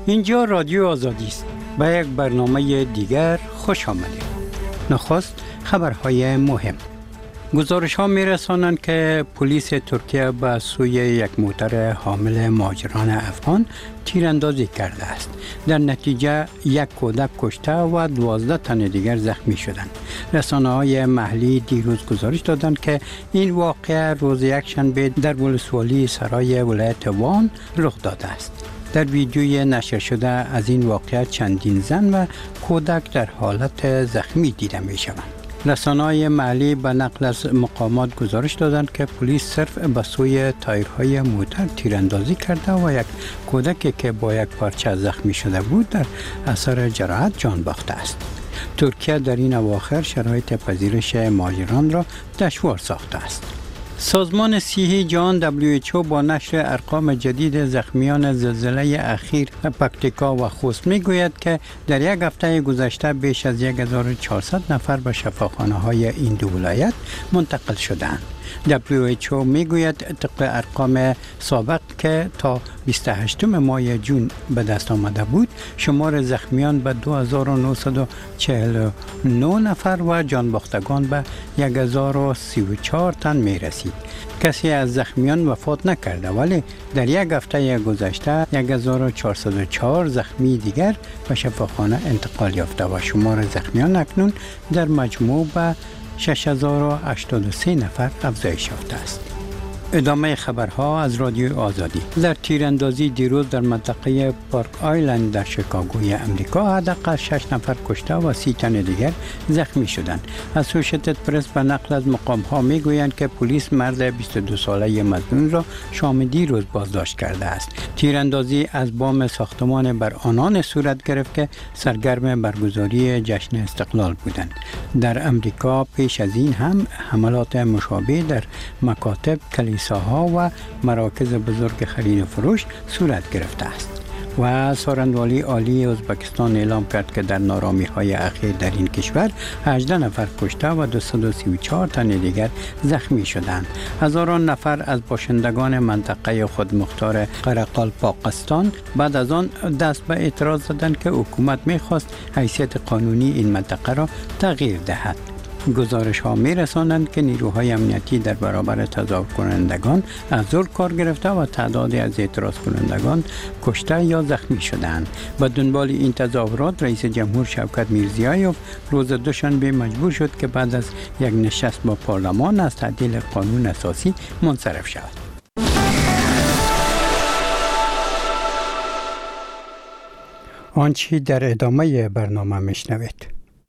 اینجا رادیو آزادی است. به یک برنامه دیگر خوش آمدید. نخست خبرهای مهم. گزارش ها می رسانند که پلیس ترکیه به سوی یک موتر حامل مهاجران افغان تیراندازی کرده است. در نتیجه یک کودک کشته و 12 تن دیگر زخمی شدند. رسانه های محلی دیروز گزارش دادند که این واقعه روز یکشنبه در ولسوالی سرای ولایت وان رخ داده است. در ویدیوی نشر شده از این واقعه چندین زن و کودک در حالت زخمی دیده می شوند. رسانه‌های محلی به نقل از مقامات گزارش دادند که پلیس صرف به سوی تایرهای موتر تیراندازی کرده و یک کودکی که با یک پارچه زخمی شده بود در اثر جراحت جان باخته است. ترکیه در این اواخر شرایط پذیرش مهاجران را دشوار ساخته است. سازمان صحی جهان WHO با نشر ارقام جدید زخمیان زلزله اخیر پکتیکا و خوست میگوید که در یک هفته گذشته بیش از 1400 نفر به شفاخانه‌های این دو ولایت منتقل شدند. WHO میگوید طبق ارقام سابق که تا 28 ماه جون به دست آمده بود، شمار زخمیان به 2949 نفر و جانباختگان به 1034 تن می رسید. کسی از زخمیان وفات نکرده، ولی در یک هفته گذشته 1404 زخمی دیگر به شفاخانه انتقال یافته و شمار زخمیان اکنون در مجموع به 6083 نفر افزایش یافته است. ادامه خبرها از رادیو آزادی. در تیراندازی دیروز در منطقه پارک آیلند در شیکاگوی امریکا حداقل 6 نفر کشته و 30 تن دیگر زخمی شدند. اسوشیتد پرس به نقل از مقام‌ها میگویند که پلیس مرد 22 ساله مظنون را شام دیروز بازداشت کرده است. تیراندازی از بام ساختمان بر آنان صورت گرفت که سرگرم برگزاری جشن استقلال بودند. در امریکا پیش از این هم حملات مشابه در مکاتب، کلیساها و مراکز بزرگ خرید و فروش صورت گرفته است. و سارنوالی عالی ازبکستان اعلام کرد که در نارامی‌های اخیر در این کشور 18 نفر کشته و 234 تن دیگر زخمی شدند. هزاران نفر از باشندگان منطقه خودمختار قرقالپاقستان بعد از آن دست به اعتراض زدند که حکومت می‌خواست حیثیت قانونی این منطقه را تغییر دهد. گزارش ها می رسانند که نیروهای امنیتی در برابر تظاهر کنندگان از ظلم کار گرفته و تعدادی از اعتراض کنندگان کشته یا زخمی شدند. به دنبال این تظاهرات رئیس جمهور شوکت میرزیایوف روز دوشنبه مجبور شد که بعد از یک نشست با پارلمان از تعدیل قانون اساسی منصرف شود. آنچه در ادامه برنامه میشنوید.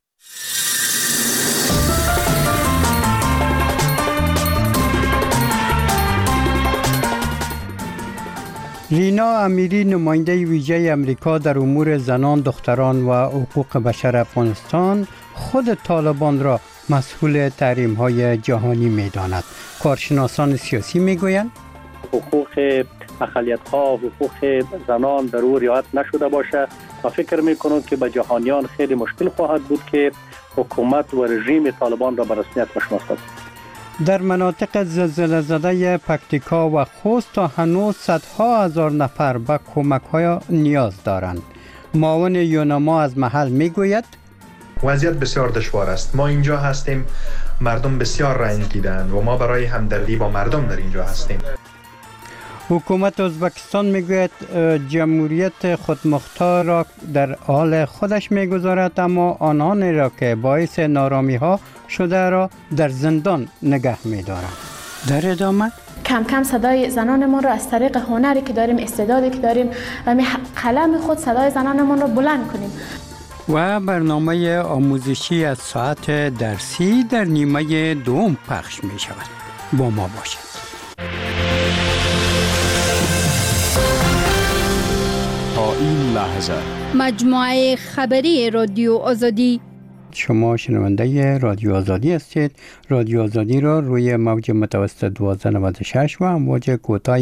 رینا امیری نماینده ویژه امریکا در امور زنان، دختران و حقوق بشر افغانستان خود طالبان را مسئول تحریم‌های جهانی می‌داند. کارشناسان سیاسی می‌گویند حقوق اقلیت‌ها، حقوق زنان در او رعایت نشده باشه و فکر می‌کنم که به جهانیان خیلی مشکل خواهد بود که حکومت و رژیم طالبان را به رسمیت بشناسد. در مناطق زلزله زده پکتیکا و خوست تا هنوز صدها هزار نفر به کمک‌های نیاز دارند. معاون یونما از محل میگوید وضعیت بسیار دشوار است. ما اینجا هستیم، مردم بسیار رنج دیدند و ما برای همدردی با مردم در اینجا هستیم. حکومت ازبکستان میگوید جمهوریت خودمختار را در حال خودش میگذارد، اما آنان را که باعث نارامی ها شده را در زندان نگه میدارد. در ادامه کم کم صدای زنانمون را از طریق هنری که داریم، استعدادی که داریم، قلم خود صدای زنانمون را بلند کنیم. و برنامه آموزشی از ساعت درسی در نیمه دوم پخش می شود. با ما باشید. تا این لحظه مجموعه خبری رادیو آزادی. شما شنونده رادیو آزادی هستید. رادیو آزادی را روی موج متوسط 1296 و امواج کوتاه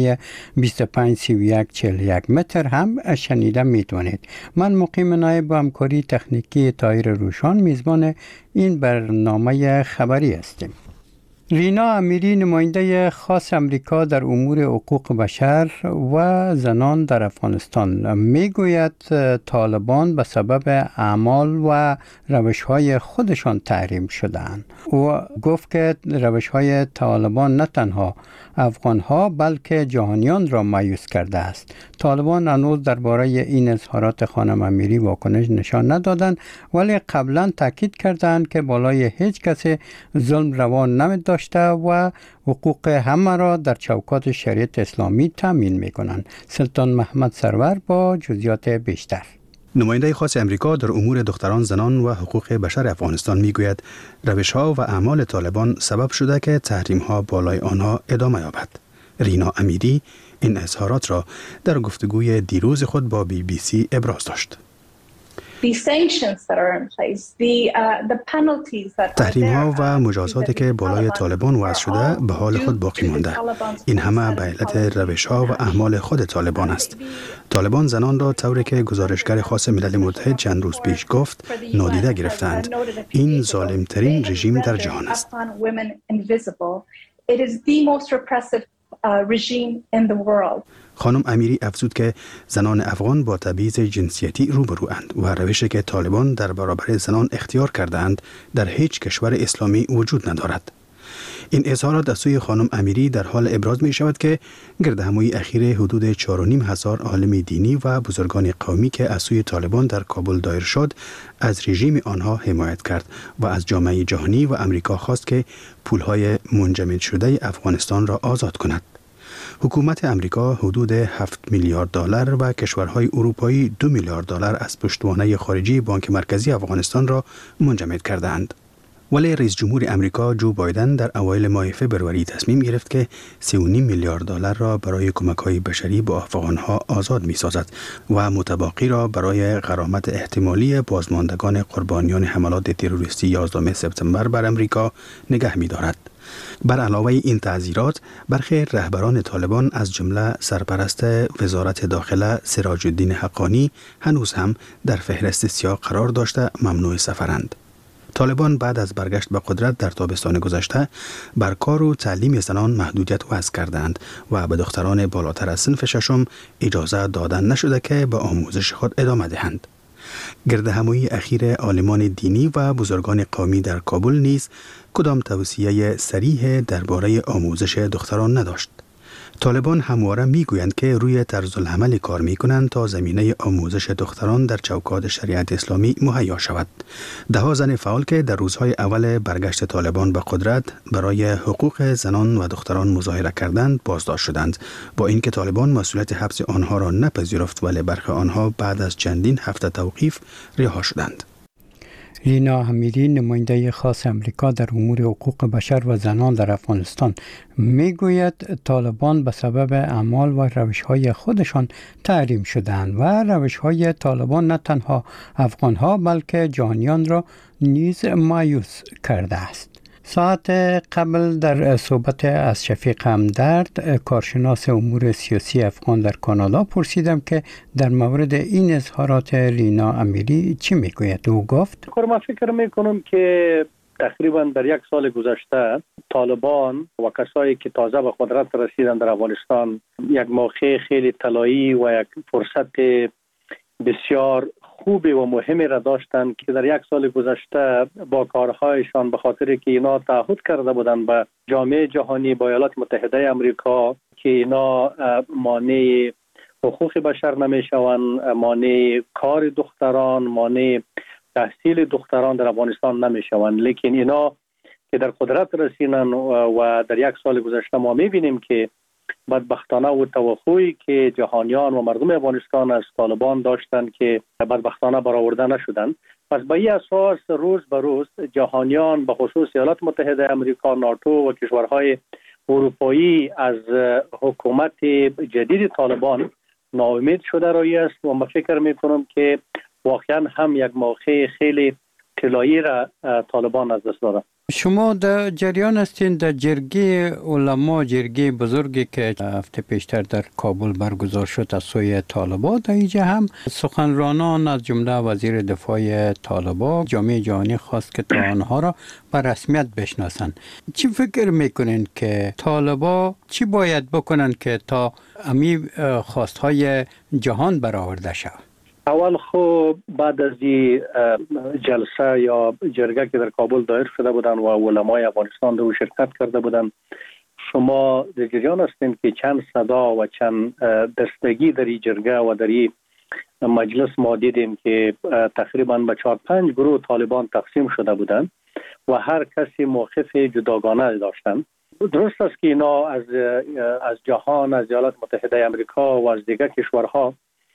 253141 متر هم شنیده میتونید. من مقیم نایب با همکاری تکنیکی طاهر روشان میزبان این برنامه خبری هستیم. رینا امیری نماینده خاص امریکا در امور حقوق بشر و زنان در افغانستان میگوید طالبان به سبب اعمال و روش‌های خودشان تحریم شدند. او گفت که روش‌های طالبان نه تنها افغان‌ها بلکه جهانیان را مایوس کرده است. طالبان هنوز درباره این اظهارات خانم امیری واکنش نشان ندادند، ولی قبلا تاکید کردند که بالای هیچ کسی ظلم روا نمی‌داشته و حقوق همه را در چوکات شریعت اسلامی تامین می‌کنند. سلطان محمد سرور با جزئیات بیشتر. نماینده خاص امریکا در امور دختران، زنان و حقوق بشر افغانستان میگوید روش‌ها و اعمال طالبان سبب شده که تحریم‌ها بالای آنها ادامه یابد. رینا امیری این اظهارات را در گفتگوی دیروز خود با BBC ابراز داشت. تحریم‌ها و مجازاتی که بالای طالبان وضع شده به حال خود باقی مانده. این همه به علت روش‌ها و اعمال خود طالبان است. طالبان زنان را طوری که گزارشگر خاص ملل متحد چند روز پیش گفت نادیده گرفتند. این ظالم‌ترین رژیم در جهان است. خانم امیری افزود که زنان افغان با تبعیض جنسیتی روبروند و روشی که طالبان در برابر زنان اختیار کردند در هیچ کشور اسلامی وجود ندارد. این اظهارات از سوی خانم امیری در حال ابراز می شود که گردهمایی اخیر حدود 4,500 عالم دینی و بزرگان قومی که از سوی طالبان در کابل دایر شد از رژیم آنها حمایت کرد و از جامعه جهانی و امریکا خواست که پولهای منجمد شده افغانستان را آزاد کند. حکومت امریکا حدود 7 میلیارد دلار و کشورهای اروپایی 2 میلیارد دلار از پشتوانه خارجی بانک مرکزی افغانستان را منجمد کردند. ولی رئیس جمهور امریکا جو بایدن در اوایل ماه فوریه تصمیم گرفت که 3.5 میلیارد دلار را برای کمک‌های بشری به افغان‌ها آزاد می‌سازد و متبقی را برای غرامت احتمالی بازماندگان قربانیان حملات تروریستی 11 سپتامبر بر امریکا نگه می‌دارد. بر علاوه این تعزیرات، برخی رهبران طالبان از جمله سرپرست وزارت داخله سراج الدین حقانی هنوز هم در فهرست سیاه قرار داشته ممنوع سفرند. طالبان بعد از برگشت به قدرت در تابستان گذشته بر کار و تعلیم زنان محدودیت وضع کردند و به دختران بالاتر از صنف ششم اجازه دادن نشده که به آموزش خود ادامه دهند. گردهمایی اخیر عالمان دینی و بزرگان قومی در کابل نیز کدام توصیه صریح درباره آموزش دختران نداشت. طالبان همواره میگویند که روی طرز العمل کار میکنند تا زمینه آموزش دختران در چوکات شریعت اسلامی مهیا شود. ده‌ها زن فعال که در روزهای اول برگشت طالبان به قدرت برای حقوق زنان و دختران مظاهره کردند بازداشت شدند، با اینکه طالبان مسئولیت حبس آنها را نپذیرفت، ولی برخی آنها بعد از چندین هفته توقیف رها شدند. رینا امیری نماینده خاص امریکا در امور حقوق بشر و زنان در افغانستان میگوید طالبان به سبب اعمال و روش‌های خودشان تحریم شدند و روش‌های طالبان نه تنها افغان‌ها بلکه جهانیان را نیز مایوس کرده است. ساعت قبل در صحبت از شفیق همدرد کارشناس امور سیاسی افغان در کانادا پرسیدم که در مورد این اظهارات رینا امیری چی میگوید. او گفت من فکر میکنم که تقریبا در 1 سال گذشته طالبان و کسایی که تازه به قدرت رسیدن در افغانستان یک موقع خیلی طلایی و یک فرصت بسیار خوبی و مهمی را داشتند که در 1 سال گذشته با کارهایشان به خاطر که اینا تعهد کرده بودند به جامعه جهانی، با ایالات متحده امریکا که اینا مانع حقوق بشر نمیشوند، مانع کار دختران، مانع تحصیل دختران در افغانستان نمیشوند، لیکن اینا که در قدرت رسیدن و در 1 سال گذشته ما میبینیم که بدبختانه و توقعی که جهانیان و مردم افغانستان از طالبان داشتند که بدبختانه برآورده نشدند. پس به این اساس روز به روز جهانیان به خصوص ایالات متحده امریکا، ناتو و کشورهای اروپایی از حکومت جدید طالبان ناامید شده رایی است و من فکر میکنم که واقعا هم یک موقع خیلی طلایی را طالبان از دست داده. شما در جریان هستین در جرگه علما، جرگه بزرگی که هفته پیشتر در کابل برگزار شد از سوی طالبان، در اینجا هم سخنرانان از جمله وزیر دفاع طالبان جامعه جهانی خواست که تا آنها را به رسمیت بشناسند. چی فکر میکنین که طالبان چی باید بکنن که تا امی خواستهای جهان برآورده شود؟ اول خب بعد از این جلسه یا جرگه که در کابل دایر شده بودن و علمای افغانستان در شرکت کرده بودن، شما در جریان هستین که چند صدا و چند دستگی در این جرگه و در این مجلس ما دیدیم که تقریبا به 4-5 گروه طالبان تقسیم شده بودن و هر کسی موقف جداگانه داشتن. درست است که اینا از جهان، از ایالات متحده آمریکا و از دیگر کشورها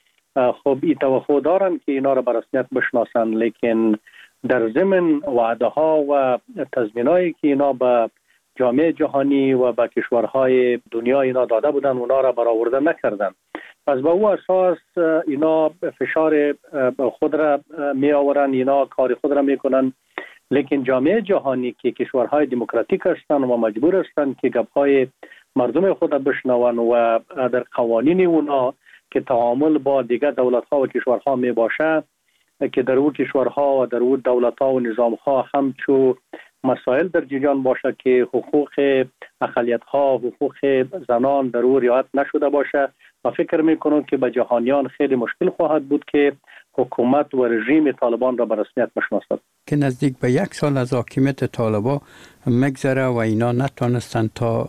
خب این توقع دارن که اینا را به رسمیت بشناسن، لیکن در ضمن وعده ها و تضمینایی که اینا به جامعه جهانی و به کشورهای دنیا اینا داده بودن اونا را برآورده نکردن. پس به او اساس اینا فشار خود را می آورن، اینا کار خود را میکنن، لیکن جامعه جهانی که کشورهای دموکراتیک هستند و مجبور هستند که گپ‌های مردم خود را بشنون و در قوانین اونا که تعامل با دیگر دولت‌ها و کشورها می باشه که در اون کشورها و در اون دولت‌ها و نظام‌ها همچو مسائل در جریان باشه که حقوق اقلیت‌ها، حقوق زنان در اون رعایت نشده باشه و فکر می‌کنم که به جهانیان خیلی مشکل خواهد بود که حکومت و رژیم طالبان را به رسمیت بشناسد. که نزدیک به 1 سال از حاکمیت طالبان مگذره و اینا نتونستن تا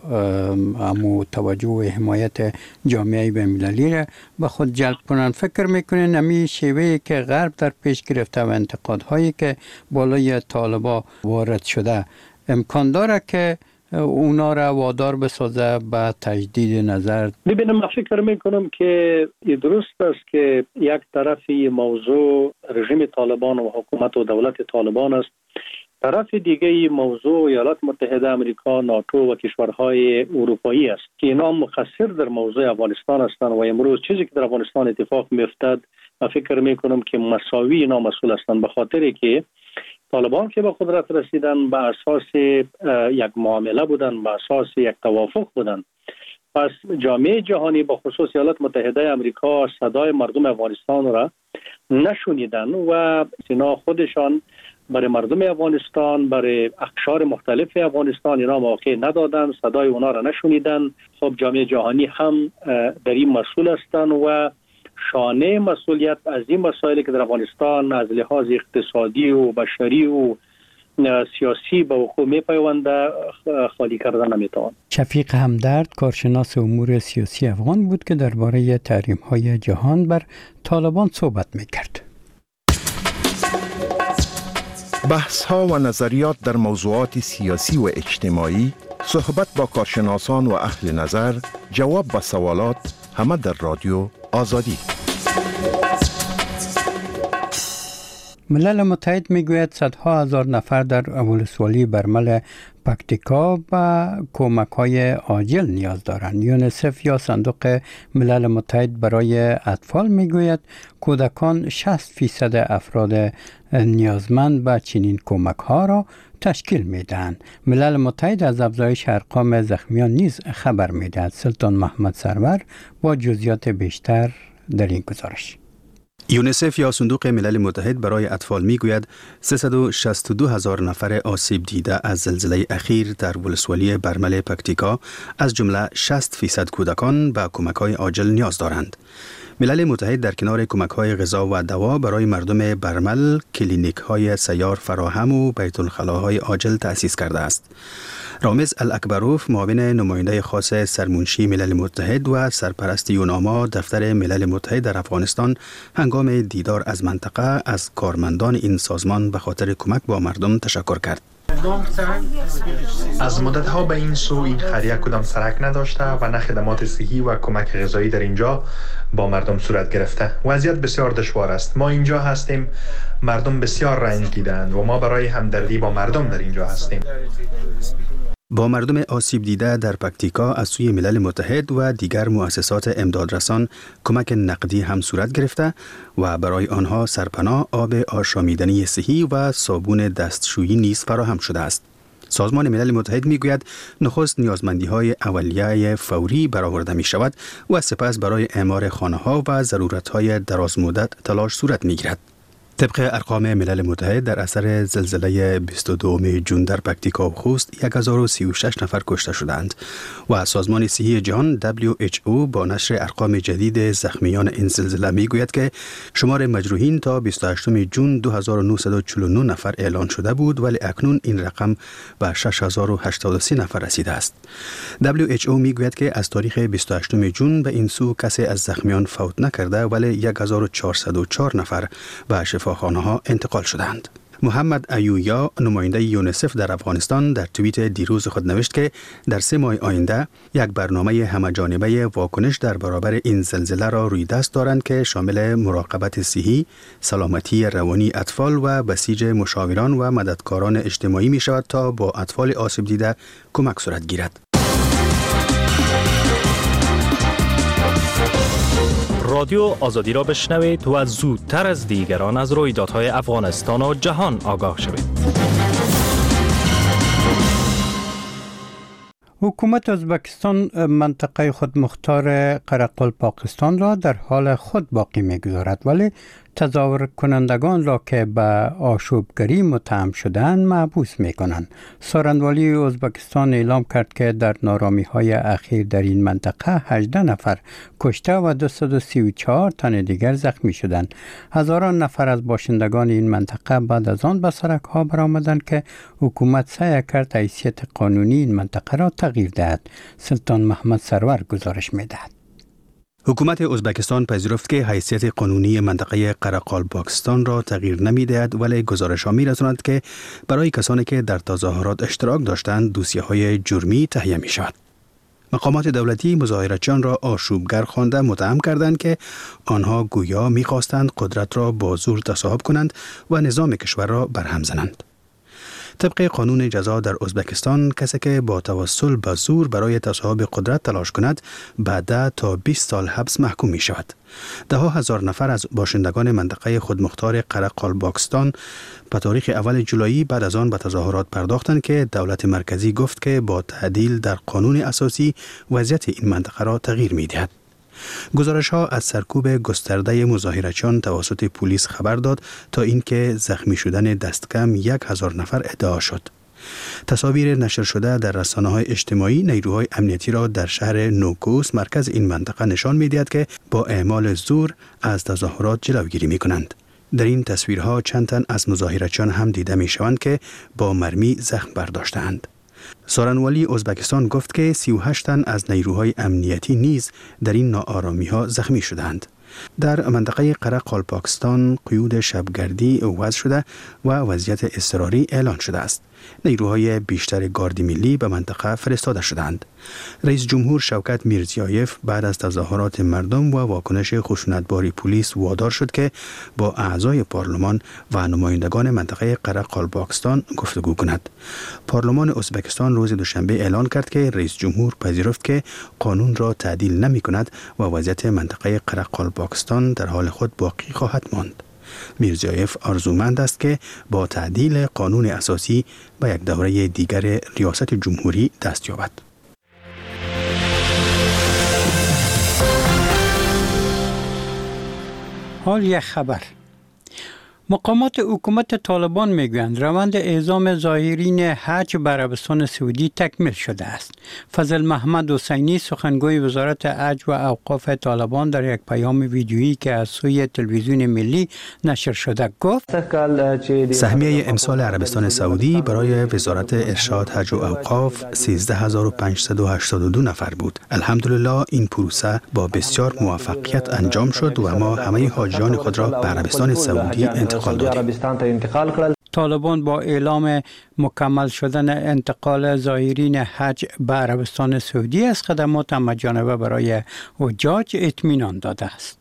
امو توجه و حمایت جامعه بین‌المللی را به خود جلب کنن. فکر میکنین امی شیوهی که غرب در پیش گرفته و انتقادهایی که بالای طالبان وارد شده امکان داره که اونا را وادار بسازه به تجدید نظر؟ ببینم، من فکر میکنم که درست است که یک طرفی موضوع رژیم طالبان و حکومت و دولت طالبان است، طرف دیگه موضوع ایالات متحده آمریکا، ناتو و کشورهای اروپایی است که اینا مقصر در موضوع افغانستان هستند و امروز چیزی که در افغانستان اتفاق میافتد من فکر میکنم که مساوی اینا مسئول هستند، به خاطری که طالبان که به قدرت رسیدن به اساس یک معامله بودن، به اساس یک توافق بودن. پس جامعه جهانی به خصوص ایالات متحده آمریکا صدای مردم افغانستان را نشنیدن و اینا خودشان برای مردم افغانستان، برای اقشار مختلف افغانستان اینا موقع ندادن، صدای اونا را نشنیدن. خب جامعه جهانی هم در این مسئول هستند و شانه مسئولیت از این مسائلی که در افغانستان از لحاظ اقتصادی و بشری و سیاسی به وقوع می‌پیونده خالی کردن نمیتوان. شفیق همدرد کارشناس امور سیاسی افغان بود که درباره تحریم‌های جهان بر طالبان صحبت می‌کرد. بحث‌ها و نظریات در موضوعات سیاسی و اجتماعی، صحبت با کارشناسان و اهل نظر، جواب به سوالات، همه در رادیو آزادی. ملل متحد میگوید صدها هزار نفر در ولسوالی برمل پکتیکا به کمک‌های عاجل نیاز دارند. یونیسف یا صندوق ملل متحد برای اطفال میگوید کودکان 60% افراد نیازمند به چنین کمک‌ها را تشکیل میدهند. ملل متحد از افزایش ارقام زخمیان نیز خبر میدهد. سلطان محمد سرور با جزئیات بیشتر در این گزارش. یونیسف یا صندوق ملل متحد برای اطفال میگوید 362,000 نفر آسیب دیده از زلزله اخیر در ولسوالی برمل پکتیکا از جمله 60% کودکان به کمک‌های عاجل نیاز دارند. ملل متحد در کنار کمک‌های غذا و دوا برای مردم برمل کلینیک‌های سیار فراهم و بیت الخلاهای عاجل تأسیس کرده است. رامز الاکبروف معاون نماینده خاص سرمنشی ملل متحد و سرپرست یوناما دفتر ملل متحد در افغانستان هنگام دیدار از منطقه از کارمندان این سازمان به خاطر کمک با مردم تشکر کرد. از مدت‌ها به این سو این خیریه کدام سرک نداشته و نه خدمات صحی و کمک غذایی در اینجا با مردم صورت گرفته. وضعیت بسیار دشوار است. ما اینجا هستیم، مردم بسیار رنج دیدند و ما برای همدردی با مردم در اینجا هستیم. با مردم آسیب دیده در پکتیکا از سوی ملل متحد و دیگر مؤسسات امدادرسان کمک نقدی هم صورت گرفته و برای آنها سرپناه، آب آشامیدنی صحی و صابون دستشویی نیز فراهم شده است. سازمان ملل متحد میگوید نخست نیازمندی‌های اولیه فوری برآورده می شود و سپس برای اعمار خانه‌ها و ضرورت‌های درازمدت تلاش صورت می‌گیرد. طبق ارقام ملل متحد در اثر زلزله 22 جون در پکتیکا و خوست 1036 نفر کشته شدند و سازمان صحی جهان WHO با نشر ارقام جدید زخمیان این زلزله میگوید که شمار مجروحین تا 28 جون 2949 نفر اعلان شده بود ولی اکنون این رقم به 6083 نفر رسیده است. WHO میگوید که از تاریخ 28 جون به این سو کسی از زخمیان فوت نکرده ولی 1404 نفر به شفاخانه‌ها انتقال شدند. محمد ایویا نماینده یونیسف در افغانستان در توییت دیروز خود نوشت که در 3 ماه آینده یک برنامه همه‌جانبه واکنش در برابر این زلزله را روی دست دارند که شامل مراقبت صحی، سلامتی روانی اطفال و بسیج مشاوران و مددکاران اجتماعی می شود تا با اطفال آسیب دیده کمک صورت گیرد. رادیو آزادی را بشنوید و زودتر از دیگران از رویدادهای افغانستان و جهان آگاه شوید. حکومت ازبکستان منطقه خودمختار قرقل-پاکستان را در حال خود باقی می‌گذارد ولی تظاهر کنندگان را که به آشوبگری متهم شدند محبوس می‌کنند. سارنوالی ازبکستان اعلام کرد که در نارامی‌های اخیر در این منطقه 18 نفر کشته و 234 تن دیگر زخمی شدند. هزاران نفر از باشندگان این منطقه بعد از آن به سرک‌ها برآمدند که حکومت سعی کرد حیثیت قانونی این منطقه را تغییر دهد. سلطان محمد سرور گزارش می‌دهد. حکومت ازبکستان پذیرفت که حیثیت قانونی منطقه قرقل-پاکستان را تغییر نمی‌دهد ولی گزارش‌ها می‌رساند که برای کسانی که در تظاهرات اشتراک داشتند دوسیه‌های جرمی تهیه می‌شود. مقامات دولتی مظاهرچیان را آشوبگر خوانده متهم کردند که آنها گویا می‌خواستند قدرت را با زور تصاحب کنند و نظام کشور را برهم زنند. طبق قانون جزا در ازبکستان کسی که با توسل به زور برای تصاحب قدرت تلاش کند بعد 10 تا 20 سال حبس محکوم می شود. ده ها هزار نفر از باشندگان منطقه خودمختار قرقل-پاکستان به تاریخ اول جولای بعد از آن به تظاهرات پرداختند که دولت مرکزی گفت که با تعدیل در قانون اساسی وضعیت این منطقه را تغییر می دهد. گزارش‌ها از سرکوب گسترده مظاهرچیان توسط پلیس خبر داد تا اینکه زخمی شدن دست کم 1000 نفر ادعا شد. تصاویر نشر شده در رسانه‌های اجتماعی نیروهای امنیتی را در شهر نوکوس مرکز این منطقه نشان می‌دهد که با اعمال زور از تظاهرات جلوگیری می‌کنند. در این تصویرها چند تن از مظاهرچیان هم دیده می‌شوند که با مرمی زخم برداشته‌اند. سارنوالی ازبکستان گفت که 38 تن از نیروهای امنیتی نیز در این ناآرامی‌ها زخمی شدند. در منطقه قرقل-پاکستان قیود شبگردی وضع شده و وضعیت اضطراری اعلان شده است. نیروهای بیشتر گارد ملی به منطقه فرستاده شدند. رئیس جمهور شوکت میرزیایف بعد از تظاهرات مردم و واکنش خشونتبار پلیس وادار شد که با اعضای پارلمان و نمایندگان منطقه قرقل-پاکستان گفتگو کند. پارلمان ازبکستان روز دوشنبه اعلان کرد که رئیس جمهور پذیرفت که قانون را تعدیل نمی کند و وضعیت منطقه قرقل-پاکستان در حال خود باقی خواهد ماند. میرزیایف آرزومند است که با تعدیل قانون اساسی به یک دوره دیگر ریاست جمهوری دست یابد. حال یک خبر. مقامات حکومت طالبان میگویند روند اعزام زائرین حج به عربستان سعودی تکمیل شده است. فضل محمد حسینی سخنگوی وزارت حج و اوقاف طالبان در یک پیام ویدیویی که از سوی تلویزیون ملی نشر شده گفت سهمیه امسال عربستان سعودی برای وزارت ارشاد حج و اوقاف 13582 نفر بود. الحمدلله این پروسه با بسیار موفقیت انجام شد و ما همه حاجیان خود را به عربستان سعودی انتقال دادیم. طالبان با اعلام مکمل شدن انتقال زائرین حج به عربستان سعودی از خدمات همه‌جانبه برای حجاج اطمینان داده است.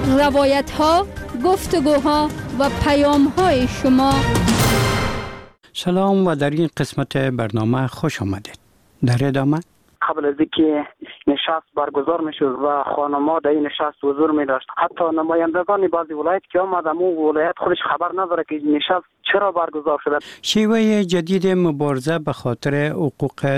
روایت ها، گفتگوها و پیام های شما سلام و در این قسمت برنامه خوش آمدید. در ادامه قبل از اینکه نشست برگزار میشد و خانم‌ها در این نشست حضور می داشت، حتی نمایندگان بعضی ولایت که آمدن اون ولایت خودش خبر نداره که نشست چرا برگزار شده. شیوه جدید مبارزه به خاطر حقوق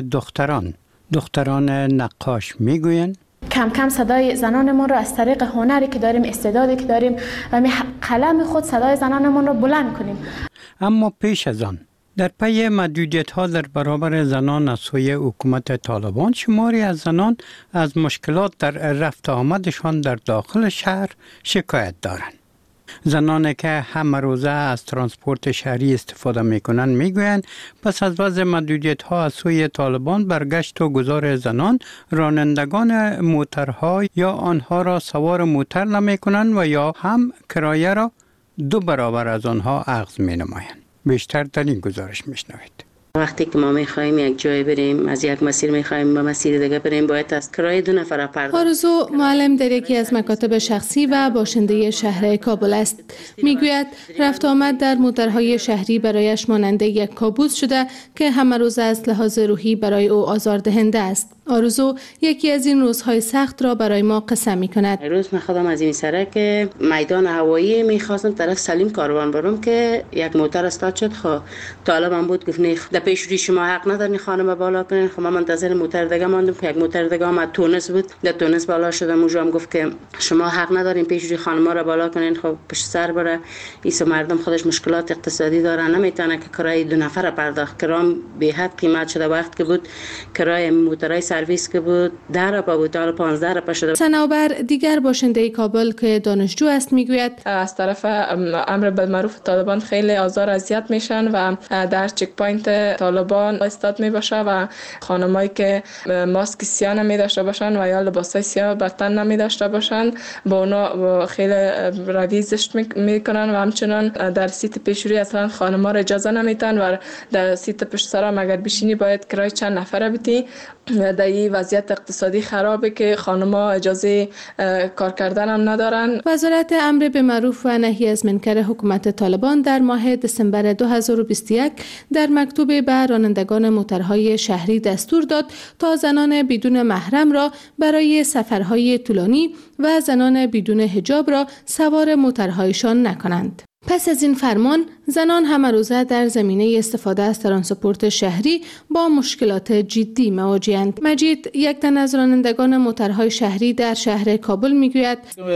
دختران نقاش میگویند کم کم صدای زنانمون رو از طریق هنری که داریم، استعدادی که داریم و قلم خود صدای زنانمون رو بلند کنیم. اما پیش از آن در پی محدودیت‌ها در برابر زنان از سوی حکومت طالبان، شماری از زنان از مشکلات در رفت آمدشان در داخل شهر شکایت دارند. زنانی که همه روزه از ترانسپورت شهری استفاده می‌کنند میگویند پس از وضع محدودیت‌ها از سوی طالبان برگشت و گذار زنان رانندگان موترها یا آنها را سوار موتر نمی‌کنند و یا هم کرایه را 2 برابر از آنها اخذ می‌نمایند. بیشتر در این گزارش میشنوید. وقتی که ما میخوایم یک جای بریم، از یک مسیر میخوایم به مسیر دیگه بریم، باید از کرایه 2 نفر پرداخت. آرزو معلم در یکی از مکاتب شخصی و باشنده شهر کابل است. میگوید رفت آمد در موترهای شهری برایش ماننده یک کابوس شده که همه روز از لحاظ روحی برای او آزاردهنده است. آرزو یکی از این روزهای سخت را برای ما قصه میکند. روز میخوادم از این سرک میدان هوایی میخواستم طرف سلیم کاروان برم که یک موتر استاد شد. خب طالبم بود گفت نه در پیش روی شما حق ندارین خانم بالا کنین. خب من منتظر موتر دیگه ماندم که یک موتر دیگه آمد تونس بود، در تونس بالا شدم. اونجا هم گفت که شما حق ندارین پیش روی خانم‌ها را بالا کنین. خب پشت سر بره ایسو مردم خودش مشکلات اقتصادی دارن، نمیتونه که کرایه 2 نفر پرداخت. کرام به حد قیمت شده. وقت که بود کرایه موترای سرویس که بود 10 روپا بود، حالا 15 روپا شده. صنوبر دیگر باشنده کابل که دانشجو است میگوید از طرف امر بالمعروف طالبان خیلی آزار اذیت میشن و در چک پوینت طالبان استاد میباشه و خانمایی که ماسک سیاه نمی داشته باشن و یا لباسای سیاه بر تن نمی داشته باشن با اونا خیلی روی زشت میکنن و همچنان در سیت پیشروی اصلا خانم‌ها را اجازه نمیدن و در سیت پشت سر اگر بشینی باید کرای چند نفره بدی. در این وضعیت اقتصادی خرابه که خانم‌ها اجازه کار کردن هم ندارن. وزارت امر بالمعروف و نهی از منکر حکومت طالبان در ماه دسامبر 2021 در مکتوب به رانندگان موترهای شهری دستور داد تا زنان بدون محرم را برای سفرهای طولانی و زنان بدون حجاب را سوار موترهایشان نکنند. پس از این فرمان، زنان همه روزه در زمینه استفاده از ترانسپورت شهری با مشکلات جدی مواجه‌اند. مجید، یک تن از رانندگان موترهای شهری در شهر کابل میگوید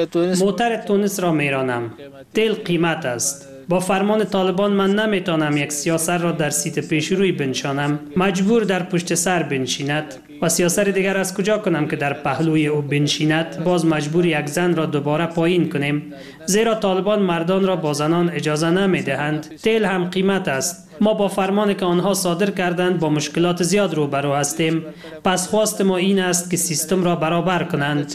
موتر تونس را میرانم. تیل قیمت است. با فرمان طالبان من نمیتونم یک سیاسر را در سیت پیشروی بنشانم. مجبور در پشت سر بنشیند و سیاسر دیگر از کجا کنم که در پهلوی او بنشیند. باز مجبور یک زن را دوباره پایین کنیم، زیرا طالبان مردان را با زنان اجازه نمیدهند. تیل هم قیمت است. ما با فرمانی که آنها صادر کردند با مشکلات زیاد روبرو هستیم. پس خواست ما این است که سیستم را برابر کنند.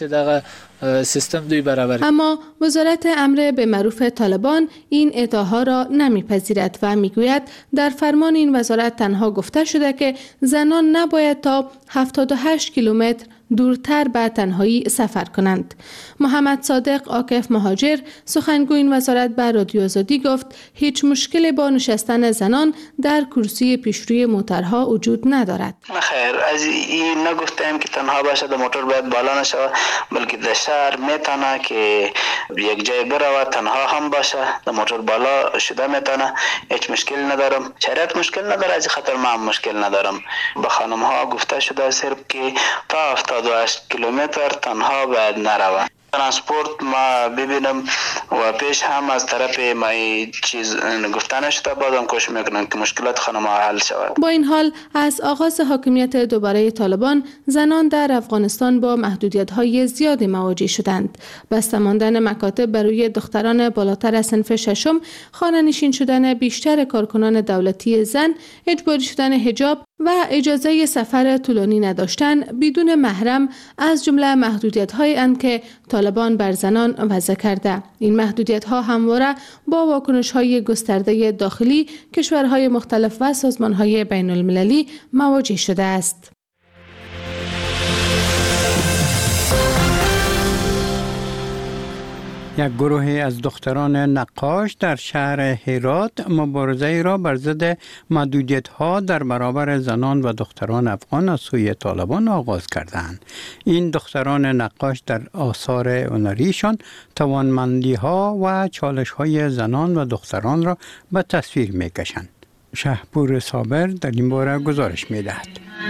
اما وزارت امر بالمعروف طالبان این ادعاها را نمیپذیرد و میگوید در فرمان این وزارت تنها گفته شده که زنان نباید تا 78 کیلومتر دورتر به تنهایی سفر کنند. محمد صادق عاکف مهاجر سخنگوی این وزارت به رادیو آزادی گفت هیچ مشکلی با نشستن زنان در کرسی پیشروی موترها وجود ندارد. خیر، از این نگفتیم که تنها باشه در موتور باید بالا نشه، بلکه در شهر میتونه که یک جای بره تنها هم باشه در موتور بالا شده میتونه. هیچ مشکل ندارم. شریعت مشکل نداره، از خاطر من هم مشکل ندارم. به خانم ها گفته شده صرف که تا 78 کیلومتر تنها باید نروند. ترانسپورت ما ببینم و پیش هم از طرف ما چیز گفتن شده، بازم کوشش میکنن که مشکلات خانم‌ها حل شود. با این حال از آغاز حاکمیت دوباره طالبان زنان در افغانستان با محدودیت‌های زیادی مواجه شدند. بسته ماندن مکاتب بر روی دختران بالاتر از صنف ششم، خانه‌نشین شدن بیشتر کارکنان دولتی زن، اجباری شدن حجاب و اجازه سفر طولانی نداشتن بدون محرم از جمله محدودیت‌هایی اند که طالبان بر زنان وضع کرده. این محدودیت‌ها همواره با واکنش‌های گسترده داخلی کشورهای مختلف و سازمان‌های بین‌المللی مواجه شده است. یک گروه از دختران نقاش در شهر هرات مبارزه را بر ضد محدودیت‌ها در برابر زنان و دختران افغان از سوی طالبان آغاز کردند. این دختران نقاش در آثار هنریشان توانمندی‌ها و چالش‌های زنان و دختران را به تصویر می‌کشند. شهپور صابر در این باره گزارش می‌دهد.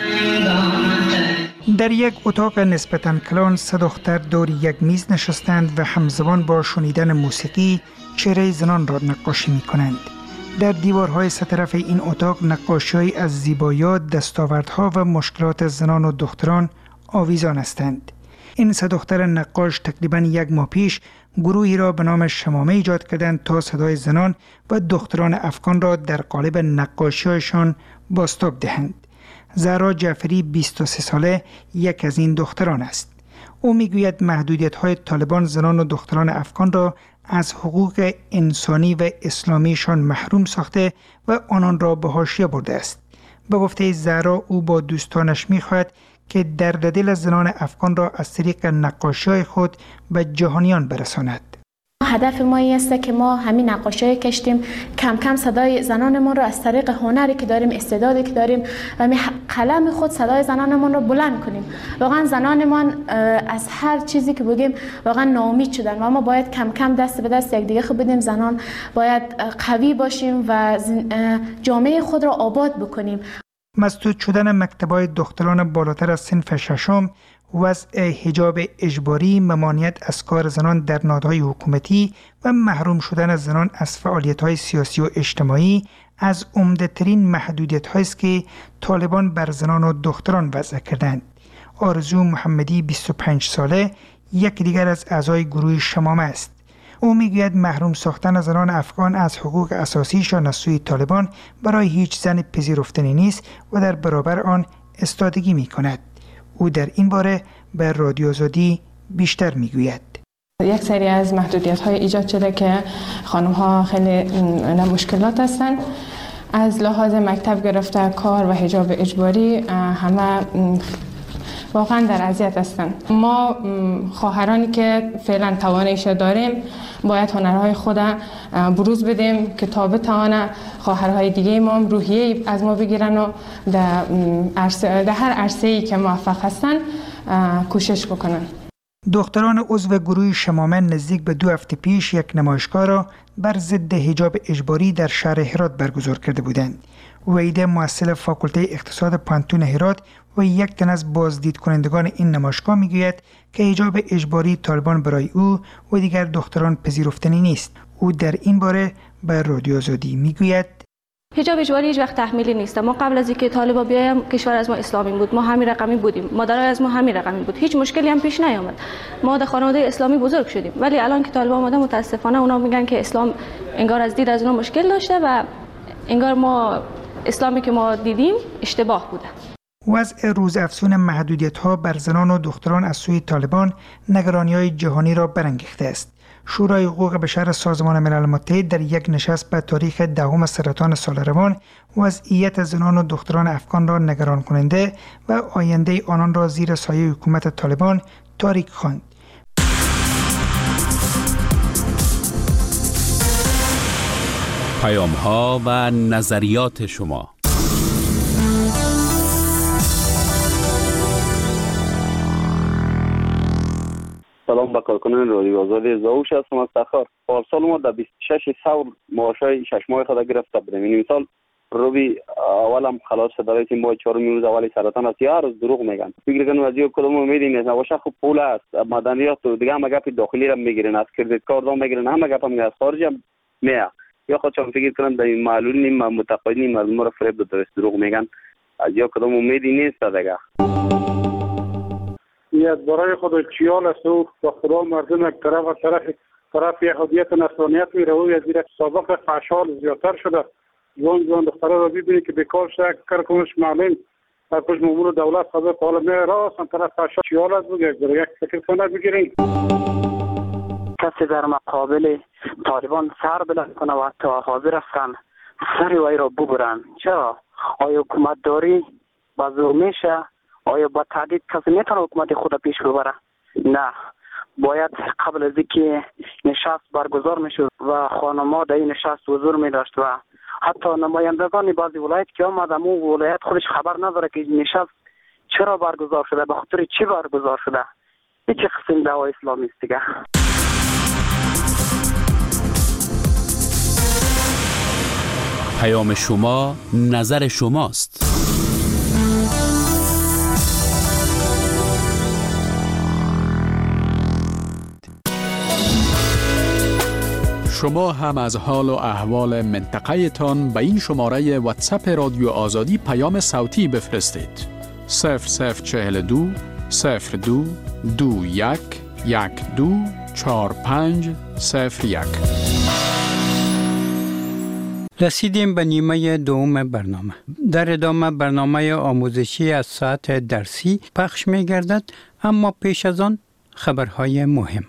در یک اتاق نسبتاً کلان سه دختر دور یک میز نشستند و همزمان با شنیدن موسیقی چهره زنان را نقاشی می کنند. در دیوارهای سه طرف این اتاق نقاشی از زیباییات، دستاوردها و مشکلات زنان و دختران آویزان هستند. این سه دختر نقاش تقریباً یک ماه پیش گروهی را به نام شمامه ایجاد کردند تا صدای زنان و دختران افغان را در قالب نقاشی‌هایشان بازتاب دهند. زهرا جعفری 23 ساله یک از این دختران است. او میگوید محدودیت‌های طالبان زنان و دختران افغان را از حقوق انسانی و اسلامیشان محروم ساخته و آنان را به حاشیه برده است. به گفته زهرا او با دوستانش می‌خواهد که درد دل زنان افغان را از طریق نقاشی‌های خود به جهانیان برساند. هدف ما این است که ما همین نقاشی کشتیم کم کم صدای زنانمون رو از طریق هنری که داریم، استعدادی که داریم و قلم خود صدای زنانمون رو بلند کنیم. واقعا زنانمون از هر چیزی که بگیم واقعا ناامید شدن و ما باید کم کم دست به دست یکدیگه خود بدیم. زنان باید قوی باشیم و جامعه خود را آباد بکنیم. مسدود شدن مکتب‌های دختران بالاتر از صنف ششم، وضع حجاب اجباری، ممانعت از کار زنان در نهادهای حکومتی و محروم شدن زنان از فعالیت‌های سیاسی و اجتماعی از عمده‌ترین محدودیت‌هایی است که طالبان بر زنان و دختران وضع کردند. آرزو محمدی 25 ساله یک دیگر از اعضای گروه شمامه است. او میگوید محروم ساختن زنان افغان از حقوق اساسیشان از سوی طالبان برای هیچ زن پذیرفتنی نیست و در برابر آن استادگی می‌کند. او در این باره به رادیو آزادی بیشتر میگوید. یک سری از محدودیت‌های ایجاد شده که خانم‌ها خیلی مشکلات هستند. از لحاظ مکتب گرفته کار و حجاب اجباری همه واقعا در اذیت هستند. ما خواهرانی که فعلا تواناییش داریم باید هنرهای خود بروز بدیم که تا بتوانه خواهرهای دیگه ما روحیه از ما بگیرن و در هر عرصه‌ای که موفق هستن کوشش بکنن. دختران عضو گروه شمامه نزدیک به 2 هفته پیش یک نمایشگاه را بر ضد حجاب اجباری در شهر هرات برگزار کرده بودند. وحیده مؤسس فاکولته اقتصاد پانتون هرات و یک تن از بازدید کنندگان این نمایشگاه میگوید که حجاب اجباری طالبان برای او و دیگر دختران پذیرفتنی نیست. او در این باره به رادیو آزادی میگوید حجاب اجباری هیچ وقت تحمیلی نیست. ما قبل از اینکه طالبان بیایم کشور از ما اسلامی بود، ما همین رقمی بودیم، مادرای از ما همین رقمی بود، هیچ مشکلی هم پیش نیامد. ما در خانواده اسلامی بزرگ شدیم، ولی الان که طالبان اومده متاسفانه اونا میگن که اسلام انگار از دید از اونا مشکل داشته و انگار ما اسلامی که ما دیدیم اشتباه بوده. وضع روزافزون محدودیت‌ها بر زنان و دختران از سوی طالبان نگرانی‌های جهانی را برانگیخته است. شورای حقوق بشر سازمان ملل متحد در یک نشست به تاریخ 10 سرطان سال روان وضعیت زنان و دختران افغان را نگران کننده و آینده آنان را زیر سایه حکومت طالبان تاریک خواند. پیام‌ها و نظریات شما. سلام به کارکنان رادیو آزادی. زاوش هستم از تخار. پارسال ما در 26 ثور معاشای 6 ماه خود گرفته بودیم. این مثال روبی اولم خلاص شده که ما 4 روز اولی سرطان است یا روز دروغ میگن. فکر کنم از یک کدوم امید نیست. باشه خب پول است. مدنیات دیگه هم گپ داخلی را میگیرن، از کردیت کارت هم میگیرن، همه گپ هم از خارج هم میاد. یا خودشون فکر کنم در این معلولین متقاعدین مردم را فریب داده دروغ میگن. از یک کدوم امیدی نیست دیگه. نیت برای خود چیال است و خدا مردم یک طرف یهودیت و نصرانیت میره و از زیر سابق فحشال زیادتر شده. جوان دختره را ببینی که بیکار شده کرکنش معلم در کش مامور دولت خدا حالا میره راست هم طرف فحشال چیال است بگه یک فکر کنه بگیرین. کسی در مقابل طالبان سر بلند کنه و حتی حاضر هستن سر وی را ببرن. چرا؟ آیا حکومت داری با زور میشه؟ آیا با تعدید کسی میتونه حکومت خود پیش ببره؟ نه. باید قبل از اینکه نشست برگزار میشد و خانم‌ها در این نشست حضور می داشت و حتی نمایندگان بعضی ولایت که آمد اما ولایت خودش خبر نداره که نشست چرا برگزار شده، به خاطر چی برگزار شده. این چه قسم دعوای اسلامی است دیگه؟ پیام شما، نظر شماست. شما هم از حال و احوال منطقه تان به این شماره واتساپ رادیو آزادی پیام صوتی بفرستید. 0042 02 21 12 4501. رسیدیم به نیمه دوم برنامه. در ادامه برنامه آموزشی از ساعت درسی پخش می گردد، اما پیش از آن خبرهای مهم.